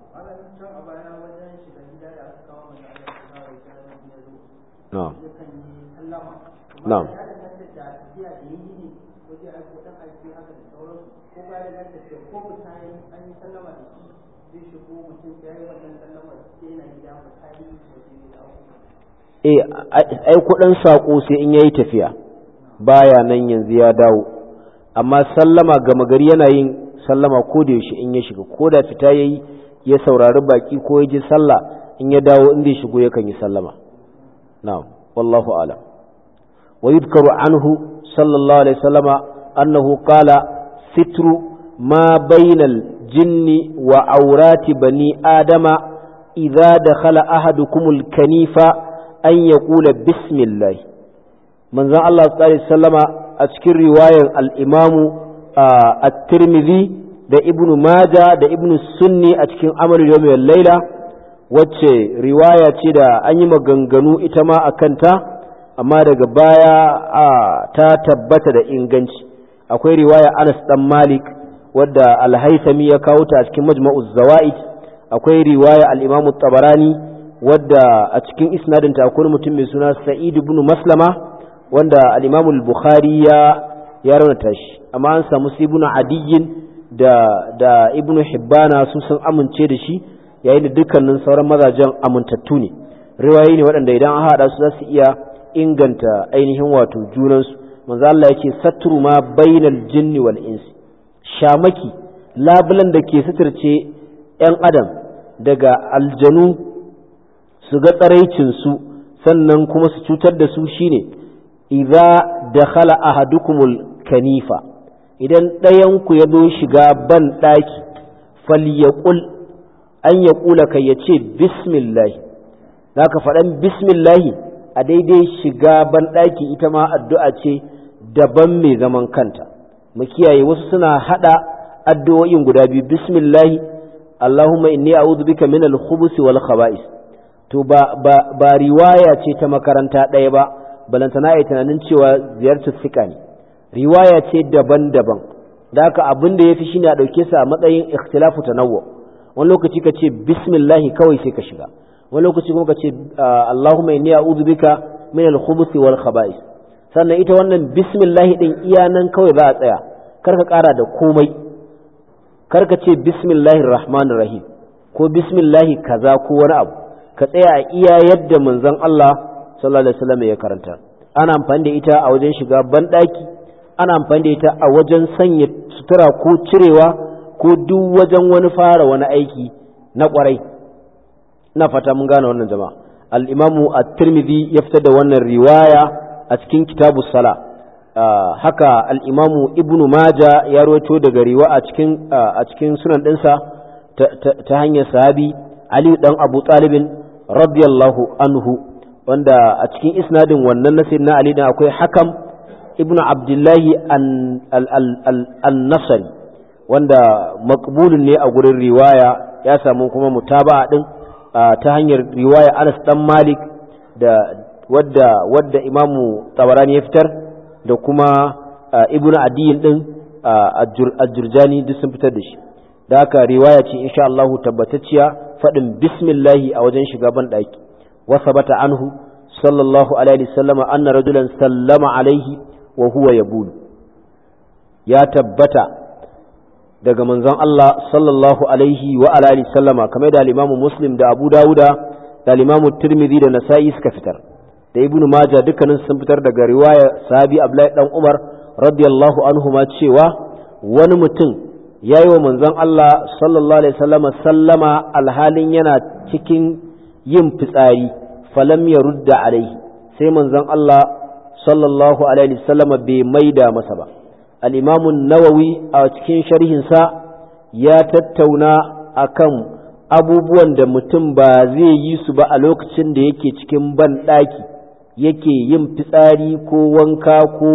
Speaker 2: na'am na'am eh ai kudin sako sai in yayi tafiya baya nan yanzu ya dawo amma sallama gama gari yana yin sallama ko da yaushe in ya shiga ko da fita yayi ya saurari baki ko ya ji sallah in ya dawo inda ya shigo yakan yi sallama na'am wallahu a'lam wa yudkaru anhu sallallahu alaihi wasallama annahu qala sitru ma bainal jinni wa aurati bani adama idza dakhala ahadukumul kanifa an ya kula bismillah manzon Allah sallallahu alaihi wasallama a cikin riwayar al-Imamu at-Tirmidhi da Ibn Majah da Ibn Sunni a cikin Amal Yawm wal Layla wacce riwaya ce da an yi maganganu ita ma akan ta amma daga baya ta tabbata da inganci akwai riwaya Anas dan Malik wadda Al-Haythami ya kawo ta a cikin Majma'uz Zawaid akwai riwaya al-Imam at-Tabarani wadda a cikin isnadinta akwai mutum mai suna Sa'id ibn Maslama wanda al-Imam al-Bukhari ya ya raunata shi amma an samu Ibn Adiyyin da da Ibn Hibbana su sun amince da shi yayin da dukkanin sauran mazajen amintattu ne riwayoyi ne waɗanda idan an haɗa su za su iya inganta ainihin wato junansu manzo Allah yake satru ma bainal jinni wal insi shamaki labulan da ke suturce ‘yan adam daga aljanu su ga tsaraicinsu sannan kuma su cutar da su shine idza dakhala ahadukumul kanifa idan ɗayanku ya zo shiga ban ɗaki falyaqul an yaqula kai yace bismillah zaka faɗan bismillah a daidai shiga ban ɗaki ita ma addu'a ce daban mai zaman kanta mu kiyaye wasu suna hada addu'o'in guda biyu bismillah Allahumma inni a'udhu bika min al-khubuthi wal khaba'is to ba ba, ba riwaya ce ta makaranta ɗaya ba balantana ai tunanin cewa ziyartar sika ne riwaya ce daban-daban da haka abin da yafi shine a dauke sa a matsayin ikhtilafu tanawwu wani lokaci ka ce bismillah kawai sai ka shiga wani lokaci kuma ka ce Allahumma inni a'udhu bika min al-khubuthi wal khaba'is sannan ita wannan bismillah din iya nan kawai za a tsaya karka kara da komai karka ce bismillahir rahmanir rahim ko bismillahi kaza ko wani abu ka tsaya a iya yadda manzon Allah sallallahu alaihi wasallam ya karanta ana amfani da ita a wajen shiga bandaki ana amfani da ita a wajen sanya sutura ko cirewa ko duk wajen wani fara wani aiki na kwarai ina fata mun gane wannan jama'a al-imamu at-Tirmidhi ya fitar da wannan riwaya a cikin kitabus sala Uh, haka al'imamu ibn Maja ya rawaito daga riwa a cikin uh, a cikin sunan ɗinsa ta, ta, ta hanyar sahabi Ali ɗan Abu Talibin radiyallahu anhu wanda a cikin isnadin wannan nasir na Ali ɗin akwai Hakam ibn Abdullahi an-Nasri wanda maqbulun ne a gurin riwaya ya samu kuma mutaba'a ɗin uh, ta hanyar riwaya Anas ɗan Malik da wadda wadda imamu Tabarani ya fitar da kuma ibn adiyin din al-jurjani duk sun fitar da shi da haka riwaya ce insha Allah tabbatacciya fadin bismillahi a wajen shiga ban daki wa sabata anhu sallallahu alaihi wasallam anna rajulan sallama alaihi wa huwa yabul ya tabbata daga manzon Allah sallallahu alaihi wa alihi sallama kamar da al-Imam Muslim da Abu Dawuda da al-Imam Tirmidhi da Nasa'i suka fitar da ibn Majah dukkanin sun fitar daga riwaya sahabi Abdullahi dan Umar radiyallahu anhu ma cewa wani mutum yayi wa manzon Allah sallallahu alaihi wasallam sallama alhalin yana cikin yin fitsari falam yarudda alaihi sai manzon Allah sallallahu alaihi wasallam bai maida masa ba. al-imam an-nawawi a cikin sharhin sa ya tattauna akan abubuwan da mutum ba zai yi su ba a lokacin da yake cikin banɗaki yake yin fitsari ko wanka ko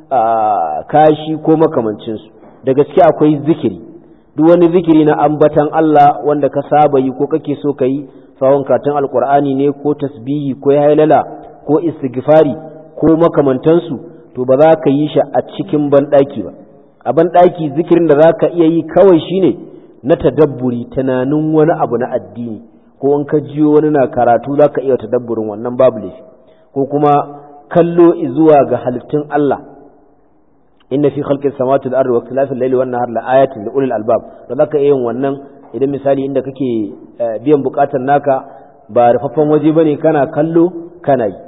Speaker 2: kashi ko makamancinsu. Da gaske akwai zikiri, duk wani zikiri na ambatan Allah wanda ka saba yi ko kake so ka yi, sawon karatun alkur'ani ne ko tasbihi ko hailala ko istighfari ko makamantansu, to ba za ka yi shi a cikin banɗaki ba. A banɗaki zikirin da za ka iya yi kawai shine na tadabburi, tunanin wani abu na addini, ko in ka jiyo wani na karatu za ka iya tadabburin wannan babu laifi, ko kuma kallo zuwa ga halittun Allah. inna fi khalqis samawati wal ardi wa ikhtilafil layli wan nahari la ayatin li ulil albab. da zaka iya yin wannan idan misali inda kake biyan bukatar naka ba rufaffen waje bane, kana kallo kana yi.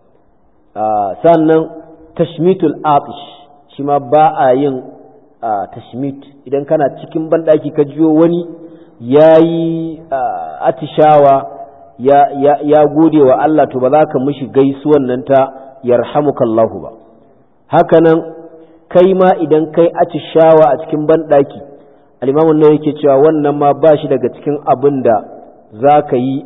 Speaker 2: sannan tashmitul atish shi ma ba a yin tashmit idan kana cikin bandaki ka jiyo wani yayi atishawa ya ya ya gode wa Allah, to ba za ka mishi gaisuwan nan ta yarhamukallahu ba. haka nan kai ma idan kai atishawa a cikin banɗaki, al-imamun nawawi yake cewa wannan ma ba shi daga cikin abin da za ka yi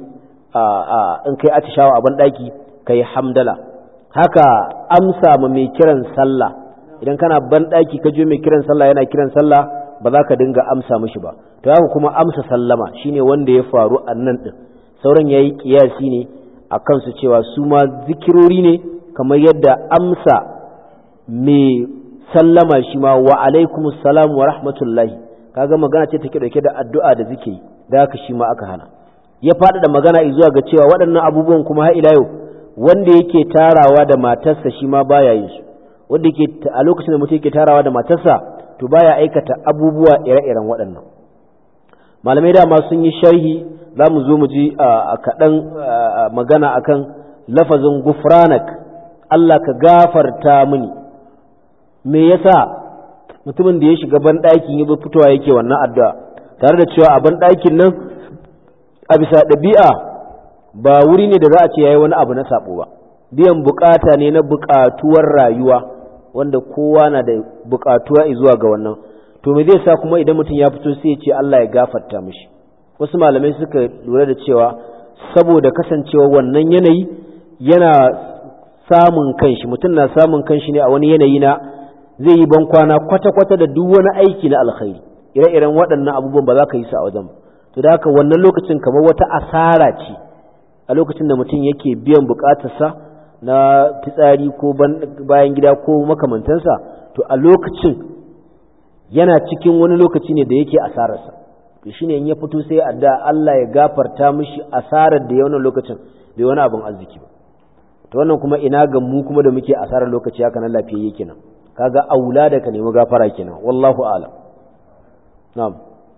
Speaker 2: in kai atishawa a banɗaki ka yi hamdala. Haka amsa ma mai kiran sallah, idan kana banɗaki ka je mai kiran sallah yana kiran sallah ba za ka dinga amsa mishi ba. To haka kuma amsa sallama shine wanda ya faru a nan ɗin. Sauran ya yi ƙiyasi ne a kansu cewa su ma zikirori ne kamar yadda amsa mai sallama shi ma wa alaikumus salam wa rahmatullahi, kaga magana ce take dauke da addu'a da zikiri, da haka shi ma aka hana. Ya faɗa da magana zuwa ga cewa waɗannan abubuwan kuma har ila yau wanda yake tarawa da matarsa shi ma baya yin su. Wanda yake a lokacin da mutum yake tarawa da matarsa to baya aikata abubuwa ire-iren waɗannan. Malamai dama sun yi sharhi, za mu zo mu ji a kaɗan magana akan lafazin gufranak, Allah ka gafarta mini. Me yasa mutumin da ya shiga banɗakin ya fitowa yake wannan addu'a, tare da cewa a banɗakin nan a bisa ɗabi'a ba wuri ne da za a ce yayi wani abu na sabo ba, biyan bukata ne na bukatuwar rayuwa wanda kowa na da bukatuwa zuwa ga wannan. To me zai sa kuma idan mutum ya fito sai ya ce Allah ya gafarta mishi? Wasu malamai suka lura da cewa saboda kasancewa wannan yanayi yana samun kanshi, mutum na samun kanshi ne a wani yanayi na zai yi ban kwana kwata-kwata da duk wani aiki na alkhairi, ire-iren waɗannan abubuwan ba za ka yi su a wajen. To da haka wannan lokacin kamar wata asara ce a lokacin da mutum yake biyan bukatarsa na fitsari ko bayan gida ko makamantansa, to a lokacin yana cikin wani lokaci ne da yake asararsa. To shine in ya fito sai adda Allah ya gafarta mishi asarar da ya wannan lokacin bai wani abin arziki ba. To wannan kuma ina ga mu kuma da muke asarar lokaci haka nan lafiyayye kenan, kaga aula da ka nemi gafara kenan. Wallahu a'lam. Na'am.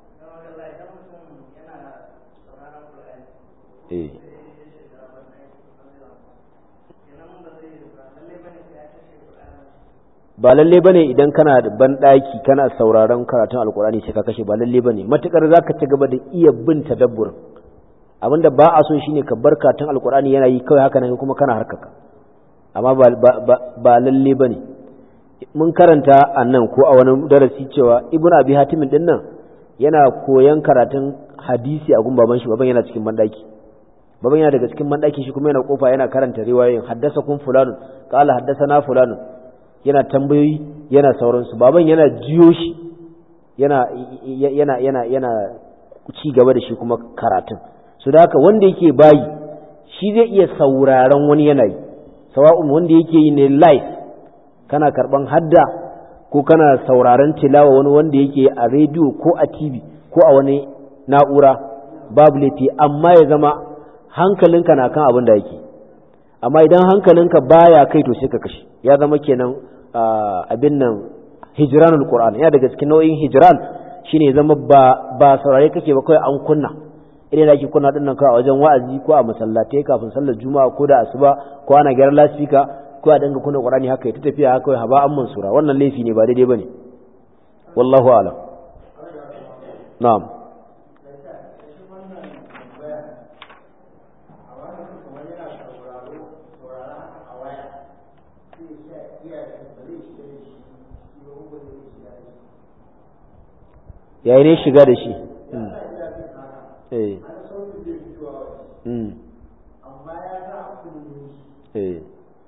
Speaker 2: eh ba lalle bane idan kana da banɗaki kana sauraron karatun alkurani sai ka kashe, ba lalle bane, matukar zaka ci gaba da iya bin tadabburin. Abinda ba a so shine ka bar karatun alkurani yana yi kawai haka nan kuma kana harkaka, amma ba ba ba lalle bane. Mun karanta annan ko a wani darasi cewa Ibn Abi Hatim din nan yana koyan karatun hadisi a gun baban shi, baban yana cikin banɗaki, baban yana daga cikin banɗaki shi kuma yana kofa yana karanta riwayoyin, haddasa kun fulanun qala haddathana fulanun, yana tambayoyi yana sauransu. Baban yana jiyo shi yana yana yana yana ci gaba da shi kuma karatun. So da haka wanda yake bayi shi zai iya sauraron wani yanayi, sawa'un wanda yake yi ne live kana karban hadda ko kana sauraron tilawa wani wanda yake a rediyo ko a T V ko a wani na'ura, babu laifi, amma ya zama hankalinka na kan abin da yake. Amma idan hankalinka baya kai to sai ka kashe, ya zama kenan abin nan hijranul Qur'an. yana daga cikin nau'in hijran shine zama ba ba saurare kake ba, kai an kunna idan da ake kunna dinnan kai a wajen wa'azi ko a masallatai kafin sallar juma'a ko da asuba, ko ana gyaran lasfika ko a dinga kunna Qur'ani haka ita tafiya haka kai haba an mansura. Wannan laifi ne, ba daidai bane. Wallahu a'lam. Na'am. yayi ne shiga da shi eh mm eh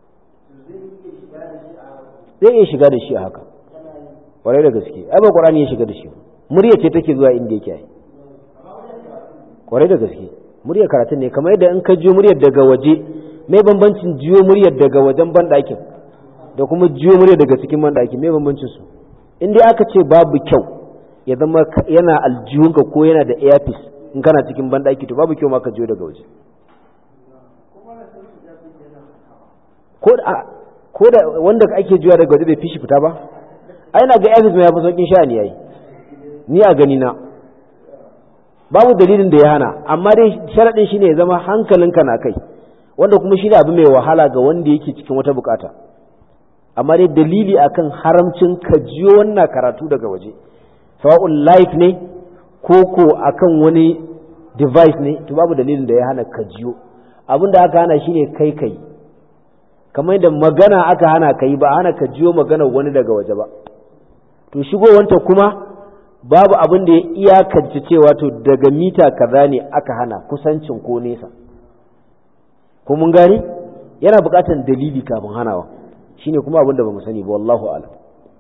Speaker 2: zai iya shiga da shi a haka kwarai da gaske ai ba Qur'ani ya shiga da shi murya ce take zuwa inda yake ai kwarai da gaske murya karatun ne kamar yadda in ka jiyo muryar daga waje mai bambancin jiyo muryar daga wajen banɗakin da kuma jiyo muryar daga cikin banɗakin mai bambancin su in dai aka ce babu kyau ya zama yana aljihunka ko yana da earpiece in kana cikin banɗaki to babu kyau ma ka jiyo daga waje ko da ko da wanda ake jiyo daga waje bai fishi fita ba ai na ga earpiece mai yafi saukin sha'ani yayi ni a gani na babu dalilin da ya hana amma dai sharadin shine ya zama hankalinka na kai wanda kuma shine abu mai wahala ga wanda yake cikin wata bukata amma dai dalili akan haramcin ka jiyo wannan karatu daga waje sawa'un live ne ko ko akan wani device ne to babu dalilin da ya hana ka jiyo abinda aka hana shine kai kai kamar da magana aka hana kai ba hana ka jiyo magana wani daga waje ba to shigowanta kuma babu abin da ya iyakance cewa to daga mita kaza ne aka hana kusancin ko nesa ko mun gane yana buƙatar dalili kafin hanawa shine kuma abin da bamu sani ba wallahu a'lam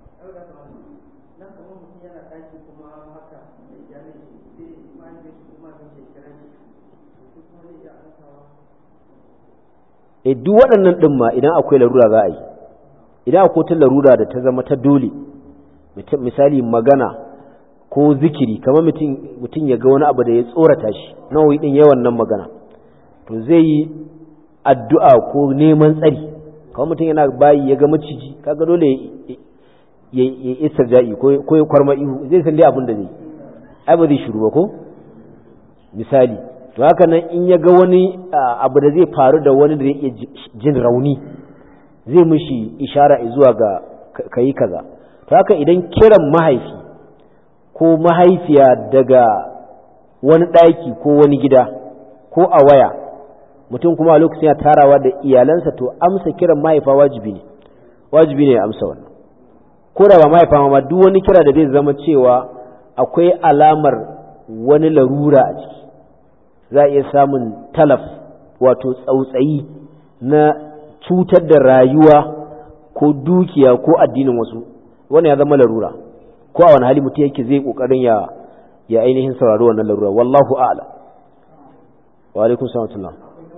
Speaker 2: e duk waɗannan ɗin ma idan akwai larura za a yi idan akwai ta larura da ta zama ta dole misali magana ko zikiri kamar mutum ya ga wani abu da ya tsorata shi nawawi din yawan nan magana to zai yi addu'a ko neman tsari kamar mutum yana bayi ya ga maciji kaga dole ya istirja'i ko ya kwarma ihu zai san dai abin da zai ai ba zai shiru ba ko misali to haka nan in ya ga wani abu da zai faru da wani da zai iya jin rauni zai mishi ishara zuwa ga kayi kaza to haka idan kiran mahaifi ko mahaifiya daga wani ɗaki ko wani gida ko a waya mutum kuma a lokacin ya tarawa da iyalansa to amsa kiran mahaifa wajibi ne wajibi ne ya amsa wannan ko da ba mahaifa ma duk wani kira da zai zama cewa akwai alamar wani larura a ciki za a iya samun talaf wato tsautsayi na cutar da rayuwa ko dukiya ko addinin wasu wani ya zama larura ko a wani hali mutum yake zai kokarin ya ya ainihin sauraro wannan larura wallahu a'lam wa alaikum salam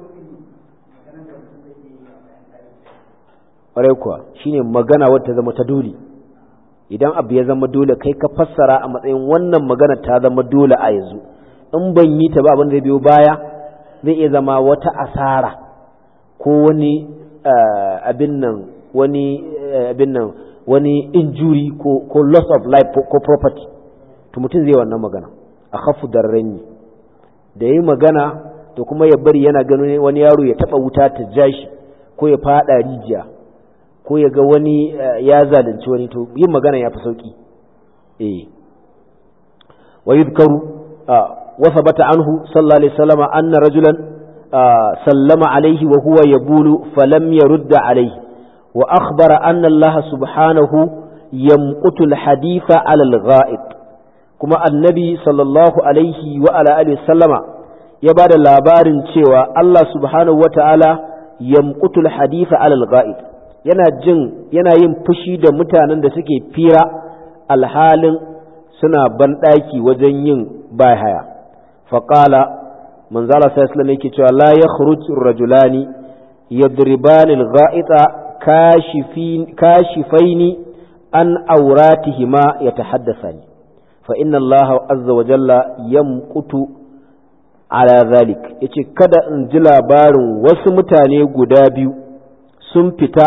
Speaker 2: ƙwarai kuwa shine magana wadda zama ta dole idan abu ya zama dole kai ka fassara a matsayin wannan magana ta zama dole a yanzu in ban yi ta ba abin da zai biyo baya zai iya zama wata asara ko wani abin nan wani abin nan wani injury ko, ko loss of life ko property to mutum zai wannan magana a khafu darrani da yi magana to kuma ya bari yana ganin wani yaro ya taba wuta ta jashi ko ya fada rijiya ko ya ga wani ya zalunci wani to yin magana ya fi sauki eh wa yuzkaru wa thabata anhu sallallahu alaihi wasallam anna rajulan sallama alaihi wa huwa yabulu falam yarudda alaihi wa akhbara anna Allah subhanahu yamqutu al-haditha ala al-ghaib kuma annabi sallallahu alaihi wa ala alihi sallama ya bada labarin cewa Allah subhanahu wata'ala yamqutu al-haditha ala al-ghaib yana jin yana yin fushi da mutanen da suke fira alhalin suna banɗaki wajen yin bahaya faqala manzala sallallahu alaihi wasallam yake cewa la yakhruju ar-rajulani yadribani al-gha'ita كاشفين كاشفين عن أوراتهما يتحدثان فإن الله عز وجل يمقت على ذلك yace kada in ji labarin wasu mutane guda biyu sun fita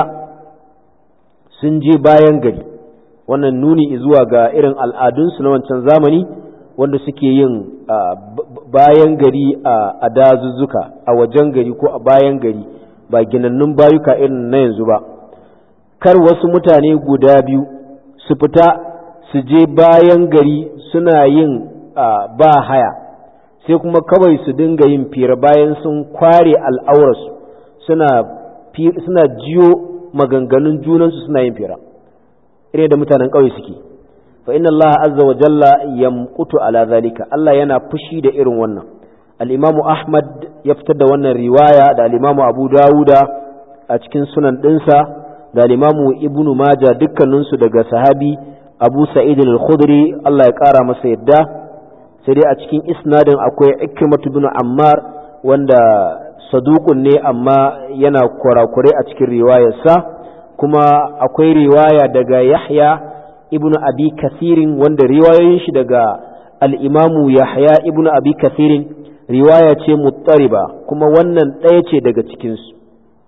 Speaker 2: sun je bayan gari wannan nuni zuwa ga irin al'adunsu na wancan zamani wanda suke yin bayan gari a dazuzzuka a wajen gari ko a bayan gari ba ginannun bayuka irin na yanzu ba kar wasu mutane guda biyu su fita su je bayan gari suna yin ba haya sai kuma kawai su dinga yin fira bayan sun kware al'aurarsu suna suna jiyo maganganun junansu suna yin fira irin da mutanen ƙauye suke fa inna Allah azza wa jalla yamqutu ala zalika Allah yana fushi da irin wannan al-Imam Ahmad ya fitar da wannan riwaya da al-Imam Abu Dawuda a cikin sunan dinsa da al-Imam Ibn Majah dukkaninsu daga sahabi Abu Sa'id al-Khudri Allah ya kara masa yadda sai dai a cikin isnadin akwai Ikrimah ibn Ammar wanda saduqun ne amma yana kurakure a cikin riwayarsa kuma akwai riwaya daga Yahya ibn Abi Kathirin wanda riwayoyin shi daga al-Imamu Yahya ibn Abi Kathirin riwaya ce muttariba kuma wannan ɗaya ce daga cikin su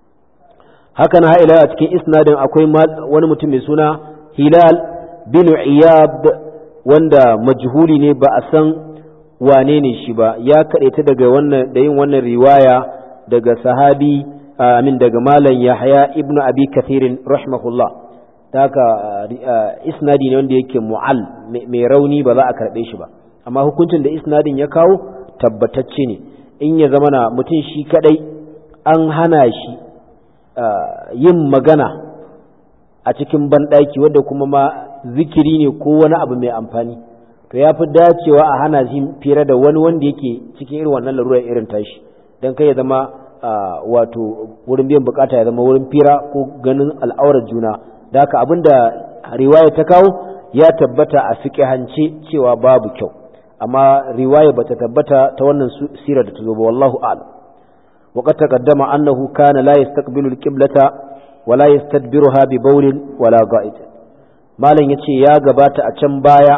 Speaker 2: haka na ila a cikin isnadin akwai wani mutum mai suna Hilal bin Iyad wanda majhuli ne ba a san wane ne shi ba ya kadaita daga wannan da yin wannan riwaya daga sahabi amin daga malam Yahya ibn Abi Kathirin rahimahullah haka isnadi ne wanda yake mu'al mai rauni ba za a karbe shi ba amma hukuncin da isnadin ya kawo tabbatacce ne in ya zama na mutum shi kadai an hana shi yin magana a cikin banɗaki wadda kuma ma zikiri ne ko wani abu mai amfani to ya fi dacewa a hana shi fira da wani wanda yake cikin irin wannan larurar irin tashi don kai ya zama wato wurin biyan bukata ya zama wurin fira ko ganin al'aurar juna da haka abinda riwaya ta kawo ya tabbata a fiqhance cewa babu kyau amma riwaya bata tabbata ta wannan sirar da ta zo ba wallahu a'lam wa qad taqaddama annahu kana la yastaqbilu al-qiblata wa la yastadbiruha bi bawlin wala ga'id malam yace ya gabata a can baya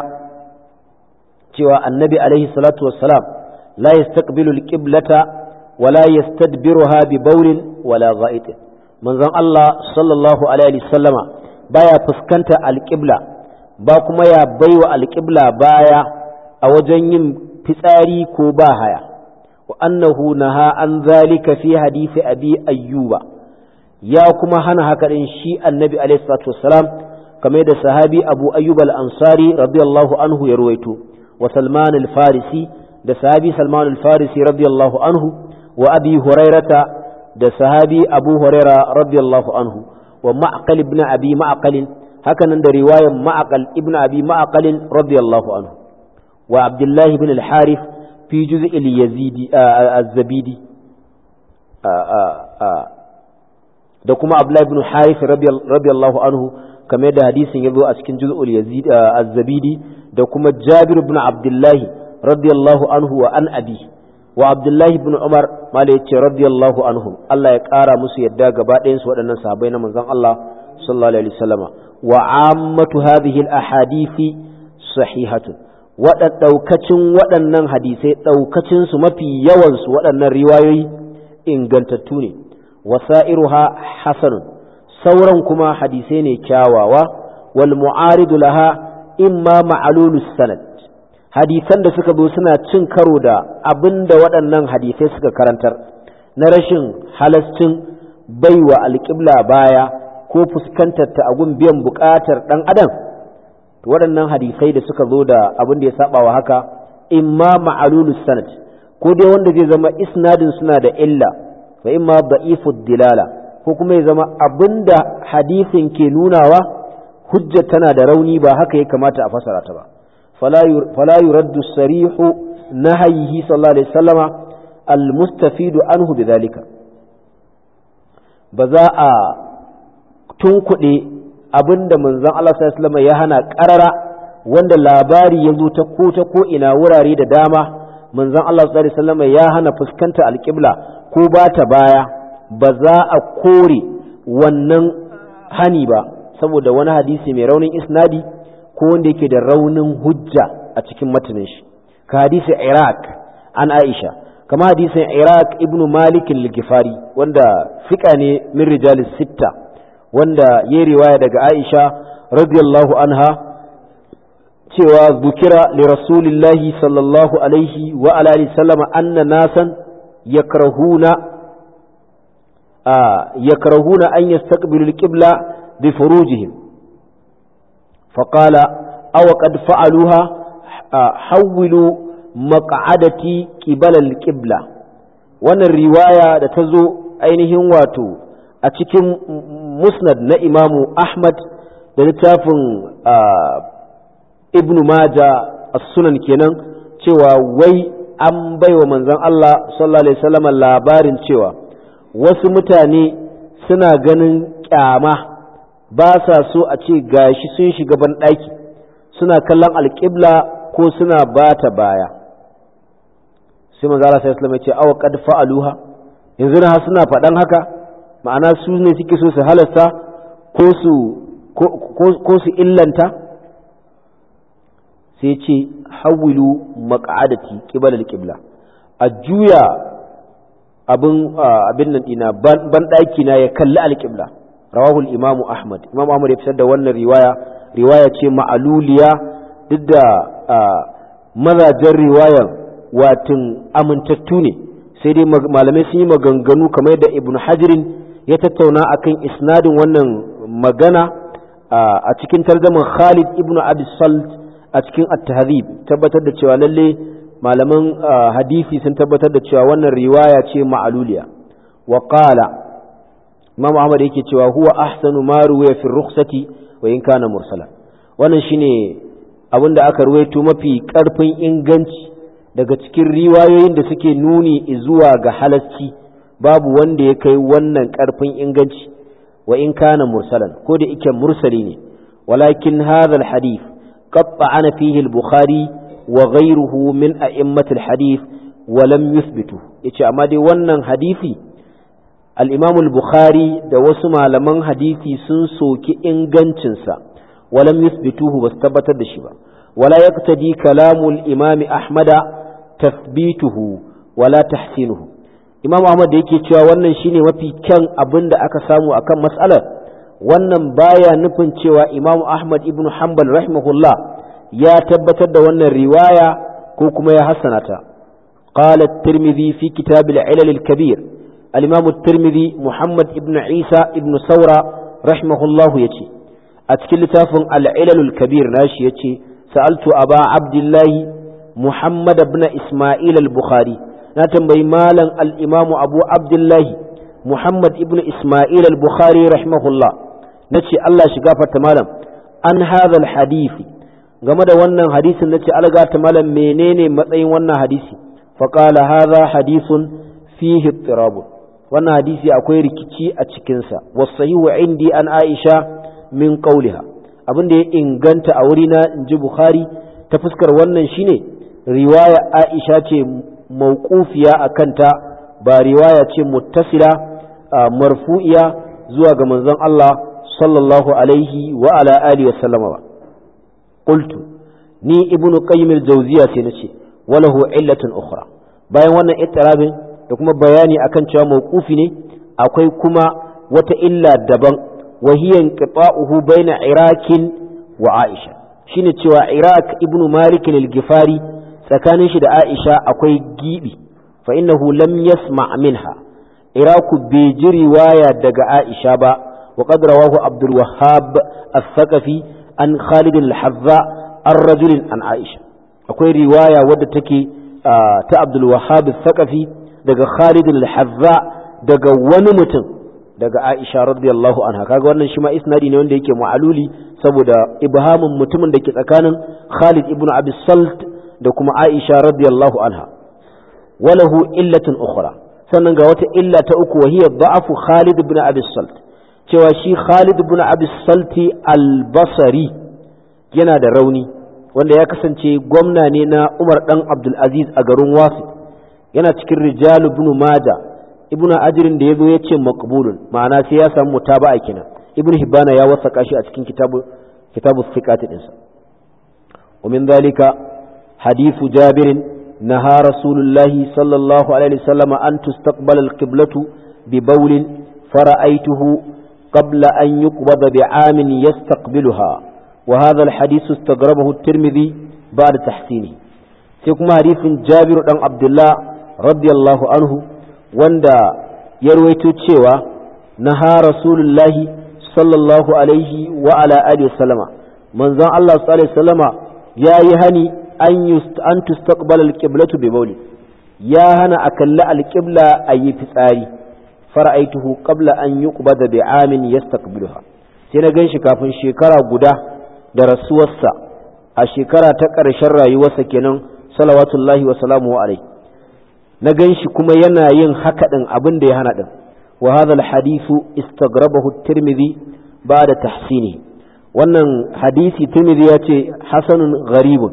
Speaker 2: cewa annabi alaihi salatu wassalam la yastaqbilu al-qiblata wa la yastadbiruha bi bawlin wala ga'id manzon Allah sallallahu alaihi wasallama baya fuskanta al-qibla ba kuma ya baiwa al-qibla baya a wajen yin fitsari ko ba haya wa annahu naha an zalika fi hadisi abi ayyuba ya kuma hana haka din shi annabi alaihi salatu wassalam kamar da sahabi abu ayyub al-ansari radiyallahu anhu ya ruwaito wa salman al-farisi da sahabi salman al-farisi radiyallahu anhu wa abi hurairata da sahabi abu huraira radiyallahu anhu wa ma'qal ibn abi ma'qal hakanan da riwayar ma'qal ibn abi ma'qal radiyallahu anhu wa abdullah ibn al-harith fi juz' al-yazidi az-zabidi da kuma abdullah ibn harith radiyallahu anhu kamar da hadisin yazo a cikin juz' al-yazid az-zabidi da kuma jabir ibn abdullah radiyallahu anhu wa an abi wa abdullahi ibn umar mala yace radiyallahu anhum Allah ya kara musu yadda gaba ɗayan su waɗannan sahabbai na manzon Allah sallallahu alaihi wasallama wa ammatu hadhihi al-ahadithi sahihatun waɗannan daukacin waɗannan hadisai daukacin su mafi yawan su waɗannan riwayoyi ingantattu ne wasairuha hasanun sauran kuma hadisai ne kyawawa wal mu'aridu laha imma ma'lulus sanad hadisan da suka zo suna cin karo da abin da waɗannan hadisai suka karantar na rashin halascin baiwa alƙibla baya ko fuskantar ta agun biyan buƙatar ɗan adam waɗannan hadisai da suka zo da abin da ya saba wa haka imma ma'alulus sanad ko dai wanda zai zama isnadin suna da illa fa imma da'ifud dilala ko kuma ya zama abin da hadisin ke nunawa hujja tana da rauni ba haka ya kamata a fasara ta ba فلا يرد الصريح نهيه صلى الله عليه وسلم المستفيد عنه بذلك بذاء تنكدي abinda manzon Allah sallallahu alaihi wasallam ya hana karara wanda labari ya zo ta ko ta ko ina wurare da dama manzon Allah sallallahu alaihi wasallam ya hana fuskanta alqibla ko ba ta baya ba za a kore wannan hani ba saboda wani hadisi mai raunin isnadi ko wanda yake da raunin hujja a cikin matanin shi ka hadisi Iraq an Aisha kama hadisin Iraq ibnu Malik al-Ghifari wanda fika ne min rijalis sitta wanda yayi riwaya daga Aisha radiyallahu anha cewa zukira li rasulillahi sallallahu alaihi wa ala alihi sallama anna nasan yakrahuna yakrahuna an yastaqbilu al-qibla bi furujihim فقال أو قد فعلوها حولوا مقعدتي قبل القبلة wannan riwaya da ta zo ainihin wato a cikin musnad na imamu Ahmad da littafin Ibn Majah as-Sunan kenan cewa wai an baiwa manzon Allah sallallahu alaihi wasallam labarin cewa wasu mutane suna ganin kyama ba sa so a ce gashi sun shiga ban daki suna kallon alƙibla ko suna bata baya sai manzo Allah sallallahu alaihi wasallam ya ce aw qad fa'aluha yanzu na suna faɗan haka ma'ana su ne suke so su halasta ko su ko su illanta sai ce hawilu maq'adati qibala al-qibla a juya abin abin nan dina ban daki na ya kalli al-qibla rawahu al-imam Ahmad imam Ahmad ya fitar da wannan riwaya riwaya ce ma'aluliya duk da mazajen riwayar watin amintattu ne sai dai malamai sun yi maganganu kamar da Ibn Hajirin ya tattauna akan isnadin wannan magana a cikin tarjaman Khalid ibn Abi Salt a cikin At-Tahdhib tabbatar da cewa lalle malaman hadisi sun tabbatar da cewa wannan riwaya ce ma'aluliya wa qala Imam Ahmad yake cewa huwa ahsanu ma ruwaya fi rukhsati wa in kana mursala wannan shine abinda aka ruwaito mafi karfin inganci daga cikin riwayoyin da suke nuni zuwa ga halasci babu wanda ya kai wannan karfin inganci wa in kana mursalan ko da yake mursali ne walakin hadha alhadith qatta'ana fihi al-bukhari wa ghayruhu min a'immat alhadith wa lam yuthbitu yace amma dai wannan hadisi al-imam al-bukhari da wasu malaman hadisi sun soki ingancin sa wa lam yuthbituhu bas tabbatar da shi ba wala yaqtadi kalamu al-imam ahmada tathbituhu wala tahsinuhu imam ahmad da yake cewa wannan shine mafi kyan abin da aka samu akan mas'alar wannan baya nufin cewa imam ahmad ibn hanbal rahimahullah ya tabbatar da wannan riwaya ko kuma ya hassana ta qala at-tirmidhi fi kitab al-ilal al-kabir al-imam at-tirmidhi muhammad ibn isa ibn saura rahimahullah yace a cikin littafin al-ilal al-kabir nashi yace sa'altu aba abdullahi muhammad ibn isma'il al-bukhari na tambayi malam al-imamu abu abdullahi muhammad ibn isma'il al-bukhari rahimahullah nace Allah shi gafarta malam an hadha al-hadisi game da wannan hadisin nace algata malam menene matsayin wannan hadisi fa qala hadha hadithun fihi ittirab wannan hadisi akwai rikici a cikin sa wasahihu indi an aisha min qawliha abinda ya inganta a wurina inji bukhari ta fuskar wannan shine riwaya aisha ce mawqufiya akanta ba riwaya ce muttasila marfu'iya zuwa ga manzon Allah sallallahu alaihi wa ala alihi wa sallama ba qultu ni ibnu qayyim al-jawziya sai nace walahu illatun ukhra bayan wannan ittirabin da kuma bayani akan cewa mawqufi ne akwai kuma wata illa daban wa hiya inqita'uhu baina irakin wa aisha shine cewa iraq ibnu malik al-gifari tsakanin shi da Aisha akwai gibi fa innahu lam yasma' minha iraku bai ji riwaya daga Aisha ba wa qad rawahu Abdul Wahhab al-Thaqafi an Khalid al-Hazza ar-rajul an Aisha akwai riwaya wadda take ta Abdul Wahhab al-Thaqafi daga Khalid al-Hazza daga wani mutum daga Aisha radiyallahu anha kaga wannan shi ma isnadi ne wanda yake mu'aluli saboda ibhamin mutumin da ke tsakanin Khalid ibn Abi Salt da kuma Aisha radiyallahu anha walahu illatun ukhra sannan ga wata illa ta uku wahiya da'afu Khalid ibn Abi Salt cewa shi Khalid ibn Abi Salt al-Basri yana da rauni wanda ya kasance gwamna ne na Umar dan Abdul Aziz a garin Wasit yana cikin rijal ibn Majah ibn Ajrin da yazo yace maqbulun ma'ana sai ya samu mutaba'a kenan ibn Hibana ya wasaka shi a cikin kitabu kitabu thiqat dinsa ومن ذلك حديث جابر نهى رسول الله صلى الله عليه وسلم أن تستقبل القبلة ببول فرأيته قبل أن يقبض بعام يستقبلها وهذا الحديث استغربه الترمذي بعد تحسينه سيكون حديث جابر بن عبد الله رضي الله عنه وندا يرويته تشيوا نهى رسول الله صلى الله عليه وعلى آله وسلم من ذا الله صلى الله عليه وسلم يا يهني an tustaqbala alqiblatu bi bawli ya hana akalla alqibla ayi fitsari fara'aituhu qabla an yuqbada bi'amin yastaqbiluha sai na ganshi kafin shekara guda da rasuwarsa a shekara ta ƙarshen rayuwarsa kenan salawatullahi wa salamuhu alaihi na ganshi kuma yana yin haka din abin da ya hana din wa hadha alhadithu istaghrabahu at-tirmidhi ba'da tahsini wannan hadisi tirmidhi yace hasanun gharibun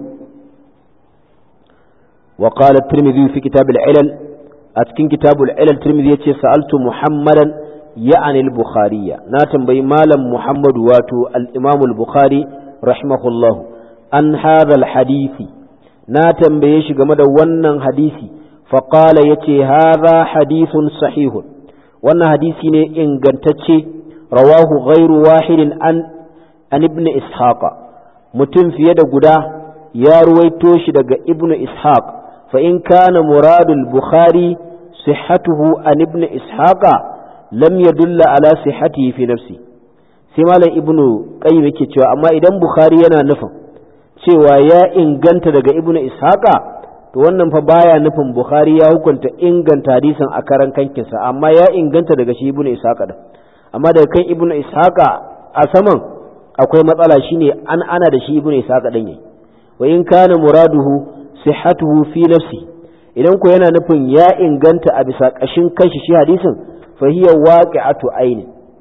Speaker 2: wa qala at-tirmidhi fi kitab al-ilal atkin kitab al-ilal tirmidhi yace sa'altu muhammadan ya'ani al-bukhari na tambayi malam muhammadu wato al-imam al-bukhari rahimahullahu an hadha al-hadisi na tambaye shi game da wannan hadisi fa qala yace hadha hadithun sahihun wannan hadisi ne ingantacce rawahu ghairu wahidin an an ibn ishaq mutum fiye da guda ya ruwaito shi daga ibn ishaq fa in kana muradul bukhari sihhatuhu an ibn ishaq lam yadulla ala sihhatihi fi nafsi sai malam ibn qayyim yake cewa amma idan bukhari yana nufin cewa ya inganta daga ibn ishaq to wannan fa baya nufin bukhari ya hukunta inganta hadisin a karan kankinsa amma ya inganta daga shi ibn ishaq din amma daga kan ibn ishaq a saman akwai matsala shine an ana da shi ibn ishaq din yayi wa in kana muraduhu sihhatuhu fi nafsi idan ko yana nufin ya inganta a bisa kashin kanshi shi hadisin fa hiya waqi'atu aini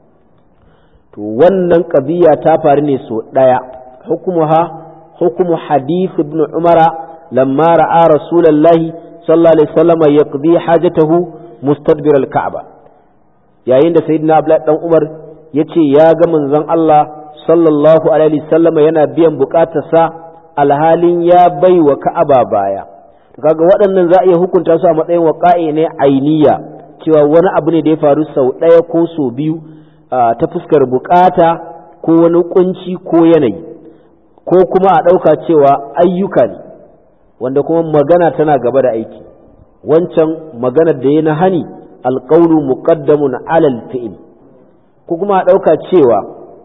Speaker 2: to wannan qadiya ta faru ne so daya hukumuha hukumu hadith ibn umara lamma ra'a rasulullahi sallallahu alaihi wasallam yaqdi hajatahu mustadbir al-ka'ba yayin da sayyidina abdullah dan umar yace ya ga manzon Allah sallallahu alaihi wasallam yana biyan bukatarsa alhalin ya bai wa ka'aba baya to kaga waɗannan za a iya hukunta su a matsayin waqa'i ne ainiya cewa wani abu ne da ya faru sau ɗaya ko sau biyu ta fuskar bukata ko wani kunci ko yanayi ko kuma a ɗauka cewa ayyuka ne wanda kuma magana tana gaba da aiki wancan maganar da ya na hani alqawlu muqaddamun ala al-fi'l ko kuma a ɗauka cewa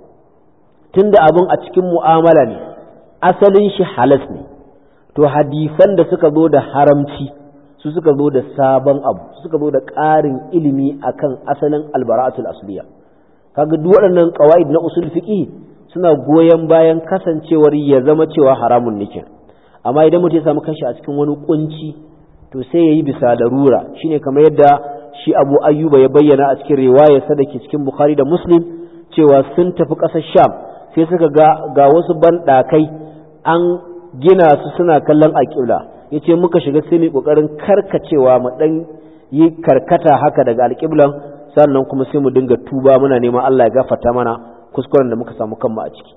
Speaker 2: tunda abin a cikin mu'amala ne asalin shi halas ne to hadisan da suka zo da haramci su suka zo da sabon abu suka zo da ƙarin ilimi akan asalin albara'atul asliya kaga duk waɗannan qawaid na usul fiqh suna goyen bayan kasancewar ya zama cewa haramun ne amma idan mutum ya samu kanshi a cikin wani kunci to sai yayi bisa larura shine kamar yadda shi Abu Ayyuba ya bayyana a cikin riwayarsa da ke cikin Bukhari da Muslim cewa sun tafi ƙasar Sham sai suka ga ga wasu banɗakai an gina su suna kallon alƙibla yace muka shiga sai mu kokarin karkacewa mu dan yi karkata haka daga alƙiblan sannan kuma sai mu dinga tuba muna neman Allah ya gafarta mana kuskuren da muka samu kanmu a ciki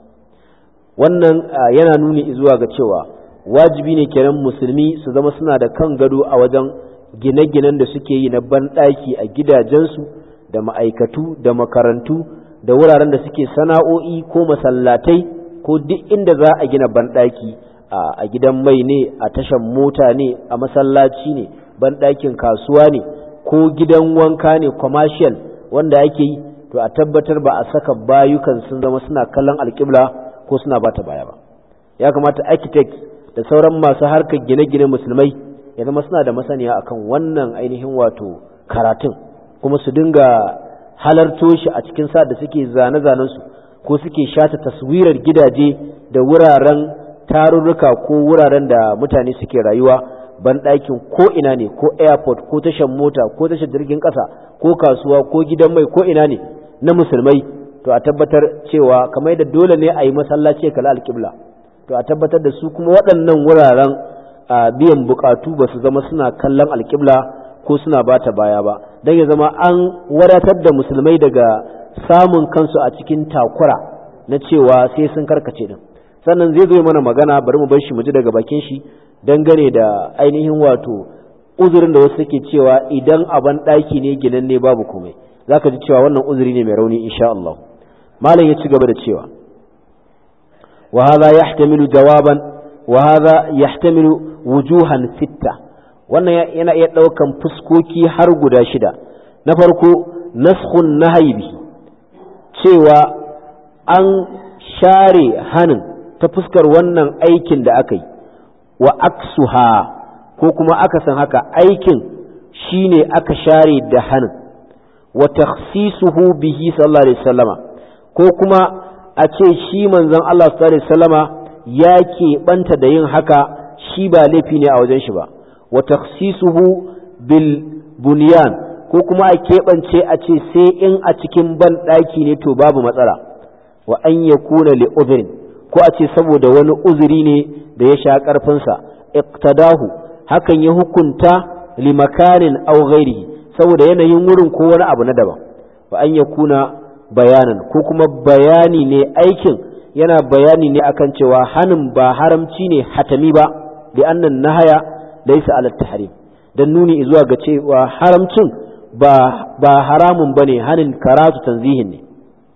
Speaker 2: wannan yana nuni zuwa ga cewa wajibi ne kenan musulmi su zama suna da kan gado a wajen gine-ginen da suke yi na banɗaki a gidajensu da ma'aikatu da makarantu da wuraren da suke sana'o'i ko masallatai ko duk inda za a gina banɗaki a gidan mai ne a tashan mota ne a masallaci ne banɗakin kasuwa ne ko gidan wanka ne commercial wanda ake yi to a tabbatar ba a saka bayukan sun zama suna kallon alƙibla ko suna bata baya ba ya kamata architect da sauran masu harkar gine-gine musulmai ya zama suna da masaniya akan wannan ainihin wato karatun kuma su dinga halarto shi a cikin sa da suke zane-zanen su ko suke shata taswirar gidaje da wuraren tarurruka ko wuraren da mutane suke rayuwa banɗakin ko ina ne ko airport ko tashan mota ko tashan jirgin ƙasa ko kasuwa ko gidan mai ko ina ne na musulmai to a tabbatar cewa kamar yadda dole ne a yi masallaci kala alƙibla to a tabbatar da su kuma waɗannan wuraren biyan buƙatu ba su zama suna kallon alƙibla ko suna bata baya ba don ya zama an wadatar da musulmai daga samun kansu a cikin takura na cewa sai sun karkace din sannan zai zo mana magana bari mu bar shi mu ji daga bakin shi dangane da ainihin wato uzurin da wasu suke cewa idan aban ɗaki ne ginan ne babu komai zaka ji cewa wannan uzuri ne mai rauni insha Allah malam ya ci gaba da cewa wa hadha yahtamilu jawaban wa hadha yahtamilu wujuhan sitta wannan yana iya daukan fuskoki har guda shida na farko naskhun nahyi bihi cewa an share hanin ta fuskar wannan aikin da aka yi wa aksuha ko kuma aka san haka aikin shine aka share da hanin wa takhsisuhu bihi sallallahu alaihi wasallama ko kuma a ce shi manzon Allah sallallahu alaihi wasallama ya keɓanta da yin haka shi ba laifi ne a wajen shi ba wa takhsisuhu bil bunyan ko kuma a keɓance a ce sai in a cikin ban ɗaki ne to babu matsala wa an yakuna li udhrin ko a ce saboda wani uzuri ne da ya sha ƙarfinsa iqtadahu hakan ya hukunta li makanin aw ghairihi saboda yanayin wurin ko wani abu na daban wa an yakuna bayanan ko kuma bayani ne aikin yana bayani ne akan cewa hanin ba haramci ne hatami ba da annan nahaya laysa ala tahrim dan nuni zuwa ga cewa haramcin ba ba haramun bane hanin karatu tanzihin ne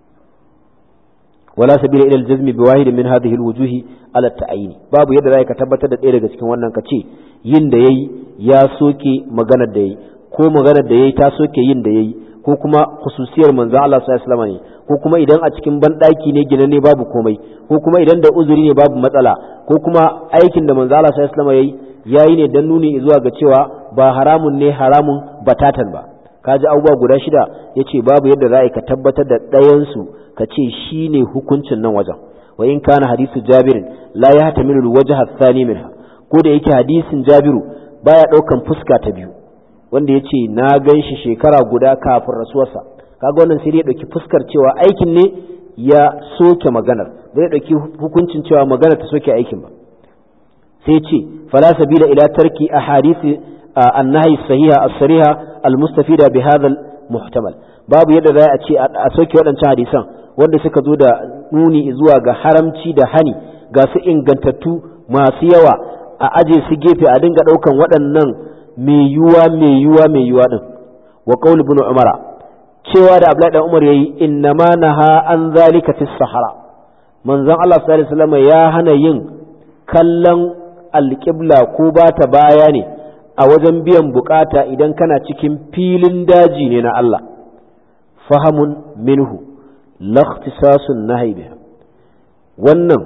Speaker 2: wala sabila ila al-jazm bi wahid min hadhihi al-wujuh ala at-ta'yin babu yadda zai ka tabbatar da ɗaya daga cikin wannan kace yin da yayi ya soke maganar da yayi ko maganar da yayi ta soke yin da yayi ko kuma khususiyar manzon Allah sallallahu alaihi wasallam ne ko kuma idan a cikin bandaki ne gidan ne babu komai ko kuma idan da uzuri ne babu matsala ko kuma aikin da manzon Allah sallallahu alaihi wasallam yayi yayi ne dan nuni zuwa ga cewa ba haramun ne haramun batatan ba kaji abubuwa guda shida yace babu yadda za ka tabbatar da ɗayan su ka ce shine hukuncin nan wajen wa in kana hadisu jabirin la yahtamilu alwajha athani minha ko da yake hadisin jabiru baya daukan fuska ta biyu wanda yace na ganshi shekara guda kafin rasuwarsa kaga wannan sai ya dauki fuskar cewa aikin ne ya soke maganar bai dauki hukuncin cewa maganar ta soke aikin ba sai ce fala sabila ila tarki ahadith annahi sahiha as-sariha al-mustafida bi hadha al-muhtamal babu yadda za a ce a soke waɗancan hadisan wanda suka zo da nuni zuwa ga haramci da hani ga su ingantattu masu yawa a aje su gefe a dinga ɗaukan waɗannan mai yuwa mai yuwa mai yuwa din wa qaul ibn umara cewa da abdullahi dan umar yayi innama naha an zalika fi sahara manzon Allah sallallahu alaihi wasallam ya hana yin kallon alqibla ko ba ta baya ne a wajen biyan bukata idan kana cikin filin daji ne na Allah fahamun minhu lakhtisasun nahyi biha wannan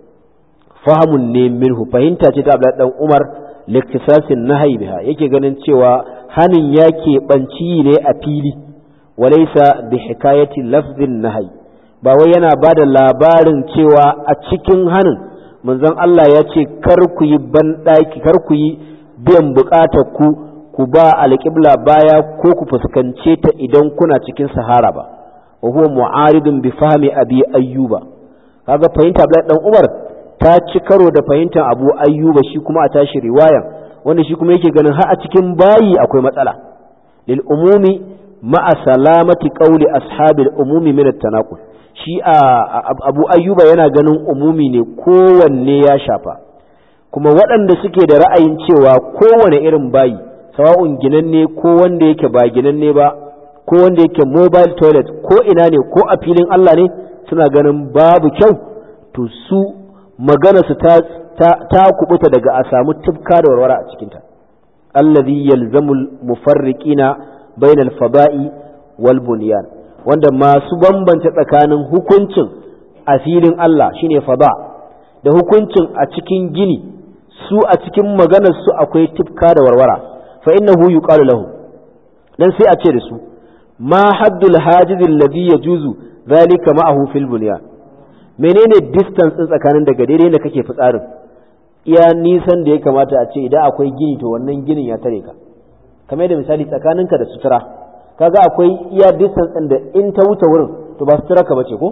Speaker 2: fahamun ne minhu fahimta ce ta Abdullah dan Umar lakhtisasin nahyi biha yake ganin cewa hanin yake banci ne a fili walaysa bi hikayati lafzin nahyi ba wai yana bada labarin cewa a cikin hanin manzon Allah ya ce kar ku yi bandaki kar ku yi biyan bukatar ku ku ba alqibla baya ko ku fuskance ta idan kuna cikin sahara ba wa huwa mu'aridun bi fahmi abi ayyuba kaga fahimta Abdullah dan Umar ta ci karo da fahimtar Abu Ayyuba shi kuma a tashi riwaya wanda shi kuma yake ganin har a cikin bayi akwai matsala lil umumi ma'a salamati qawli ashabil umumi min at-tanaqul shi Abu Ayyuba yana ganin umumi ne kowanne ya shafa kuma waɗanda suke da ra'ayin cewa kowane irin bayi sawa'un ginanne ko wanda yake ba ginanne ba ko wanda yake mobile toilet ko ina ne ko a filin Allah ne suna ganin babu kyau to su magana su ta ta kubuta daga a samu tufka da warwara a cikinta allazi yalzamul mufarriqina bainal fada'i wal bunyan wanda masu bambanta tsakanin hukuncin a filin Allah shine fada da hukuncin a cikin gini su a cikin maganar su akwai tufka da warwara fa innahu yuqalu lahu dan sai a ce da su ma haddul hajiz alladhi yajuzu zalika ma'ahu fil bunyan menene distance din tsakanin daga daidai da kake fitsarin iya nisan da ya kamata a ce idan akwai gini to wannan ginin ya tare ka kamar da misali tsakaninka da sutura kaga akwai iya distance din da in ta wuce wurin to ba sutura ka bace ko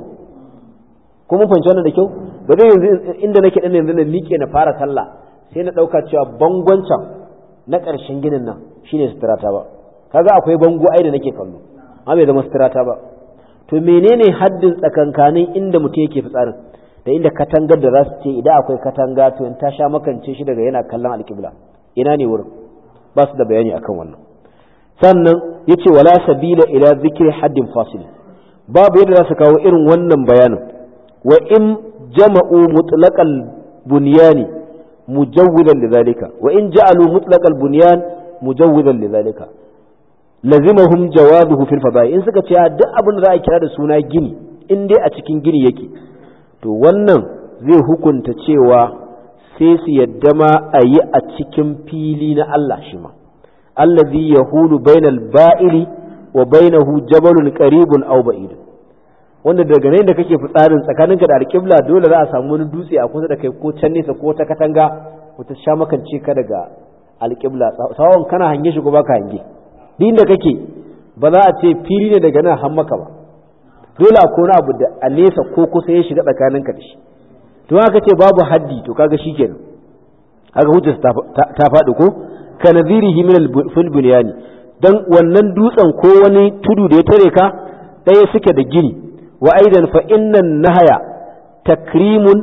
Speaker 2: ko mun fahimci wannan da kyau ba dai yanzu inda nake din yanzu na miƙe na fara sallah sai na dauka cewa bangon can na ƙarshen ginin nan shine sutura ta ba kaga akwai bango ai da nake kallo amma bai zama sutura ta ba to menene haddin tsakankanin inda mutum yake fitsarin da inda katangar da za su ce idan akwai katanga to in ta sha makance shi daga yana kallon alƙibla ina ne wurin ba su da bayani akan wannan sannan yace wala sabila ila zikri haddin fasil babu yadda za su kawo irin wannan bayanin wa in jama'u mutlaqal bunyani mujawwidan lidhalika wa in ja'alu mutlaqal bunyan mujawwidan lidhalika lazimahum jawabuhu fil fada'i in suka ce duk abin da za a kira da suna gini in dai a cikin gini yake to wannan zai hukunta cewa sai su yadda ma a yi a cikin fili na Allah shi ma allazi yahulu bainal ba'ili wa bainahu jabalun qaribun aw ba'id wanda daga nan da kake fitsarin tsakaninka da alƙibla dole za a samu wani dutse a kusa da kai ko can nesa ko ta katanga wata sha makance ka daga alƙibla sawon kana hange shi ko baka hange din da kake ba za a ce fili ne daga nan har maka ba dole akwai wani abu da a nesa ko kusa ya shiga tsakaninka da shi to haka ce babu haddi to kaga shikenan haka hujjar ta faɗi ko ka nadhirihi min al-bunyani dan wannan dutsen ko wani tudu da ya tare ka ɗaya suke da gini wa aidan fa innan nahaya takrimun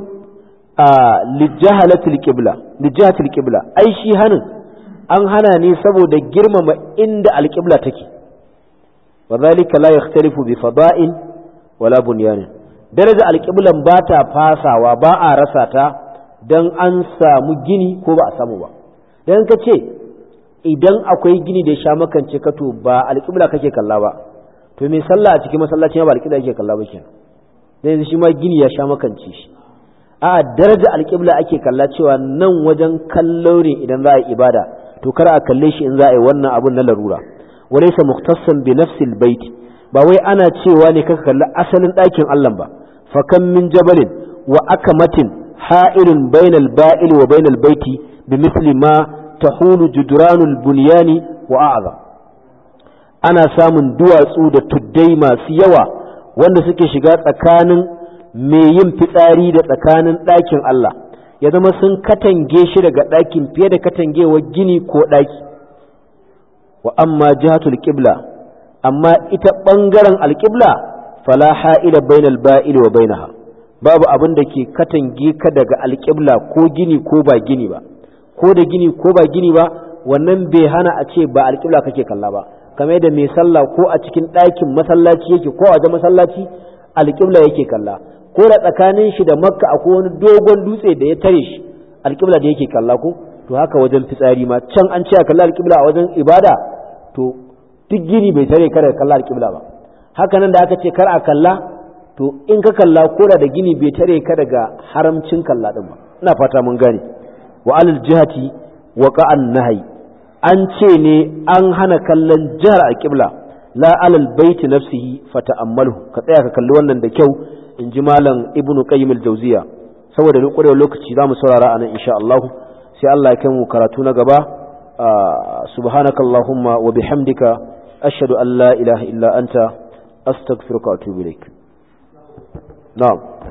Speaker 2: lijahalatil qibla lijahatil qibla ai shi hanin an hana ne saboda girmama inda alqibla take wa zalika la yakhtalifu bi fada'in wala bunyanin daraja alqiblan ba ta fasawa ba a rasa ta dan an samu gini ko ba a samu ba dan ka ce idan akwai gini da ya sha makance ka to ba alqibla kake kalla ba to me sallah a cikin masallaci ba alqibla yake kalla ba kenan dan yanzu shi ma gini ya sha makance shi a daraja alqibla ake kalla cewa nan wajen kallo ne idan za a yi ibada to kar a kalle shi in za a yi wannan abun na larura walaysa mukhtassan bi nafsil bait ba wai ana cewa ne kaka kalli asalin ɗakin Allah ba fa kam min jabalin wa akamatin ha'ilun bainal ba'il wa bainal baiti bimithli ma tahulu judranul bunyani wa a'za ana samun duwatsu da tuddai masu yawa wanda suke shiga tsakanin mai yin fitsari da tsakanin ɗakin Allah ya zama sun katange shi daga ɗakin fiye da katangewar gini ko ɗaki wa amma jihatul qibla amma ita ɓangaren alƙibla fala ha'ila bainal ba'il wa bainaha babu abin da ke katange ka daga alƙibla ko gini ko ba gini ba ko da gini ko ba gini ba wannan bai hana a ce ba alƙibla kake kalla ba kamar da mai sallah ko a cikin ɗakin masallaci yake ko a wajen masallaci alƙibla yake kalla ko da tsakanin shi da makka akwai wani dogon dutse da ya tare shi alƙibla da yake kalla ko to haka wajen fitsari ma can an ce a kalla alƙibla a wajen ibada to duk gini bai tare kada kalla alƙibla ba haka nan da aka ce kar a kalla to in ka kalla ko da gini bai tare ka daga haramcin kalla din ba ina fata mun gane wa alal jihati wa qa'an nahyi an ce ne an hana kallon jihar alqibla la alal baiti nafsihi fata'ammalhu ka tsaya ka kalli wannan da kyau in ji malam ibnu qayyim al-jawziya saboda kurewar lokaci zamu saurara anan insha Allah sai Allah ya kai mu karatu na gaba subhanakallahumma wa bihamdika ashhadu an la ilaha illa anta astaghfiruka wa atubu ilaik na'am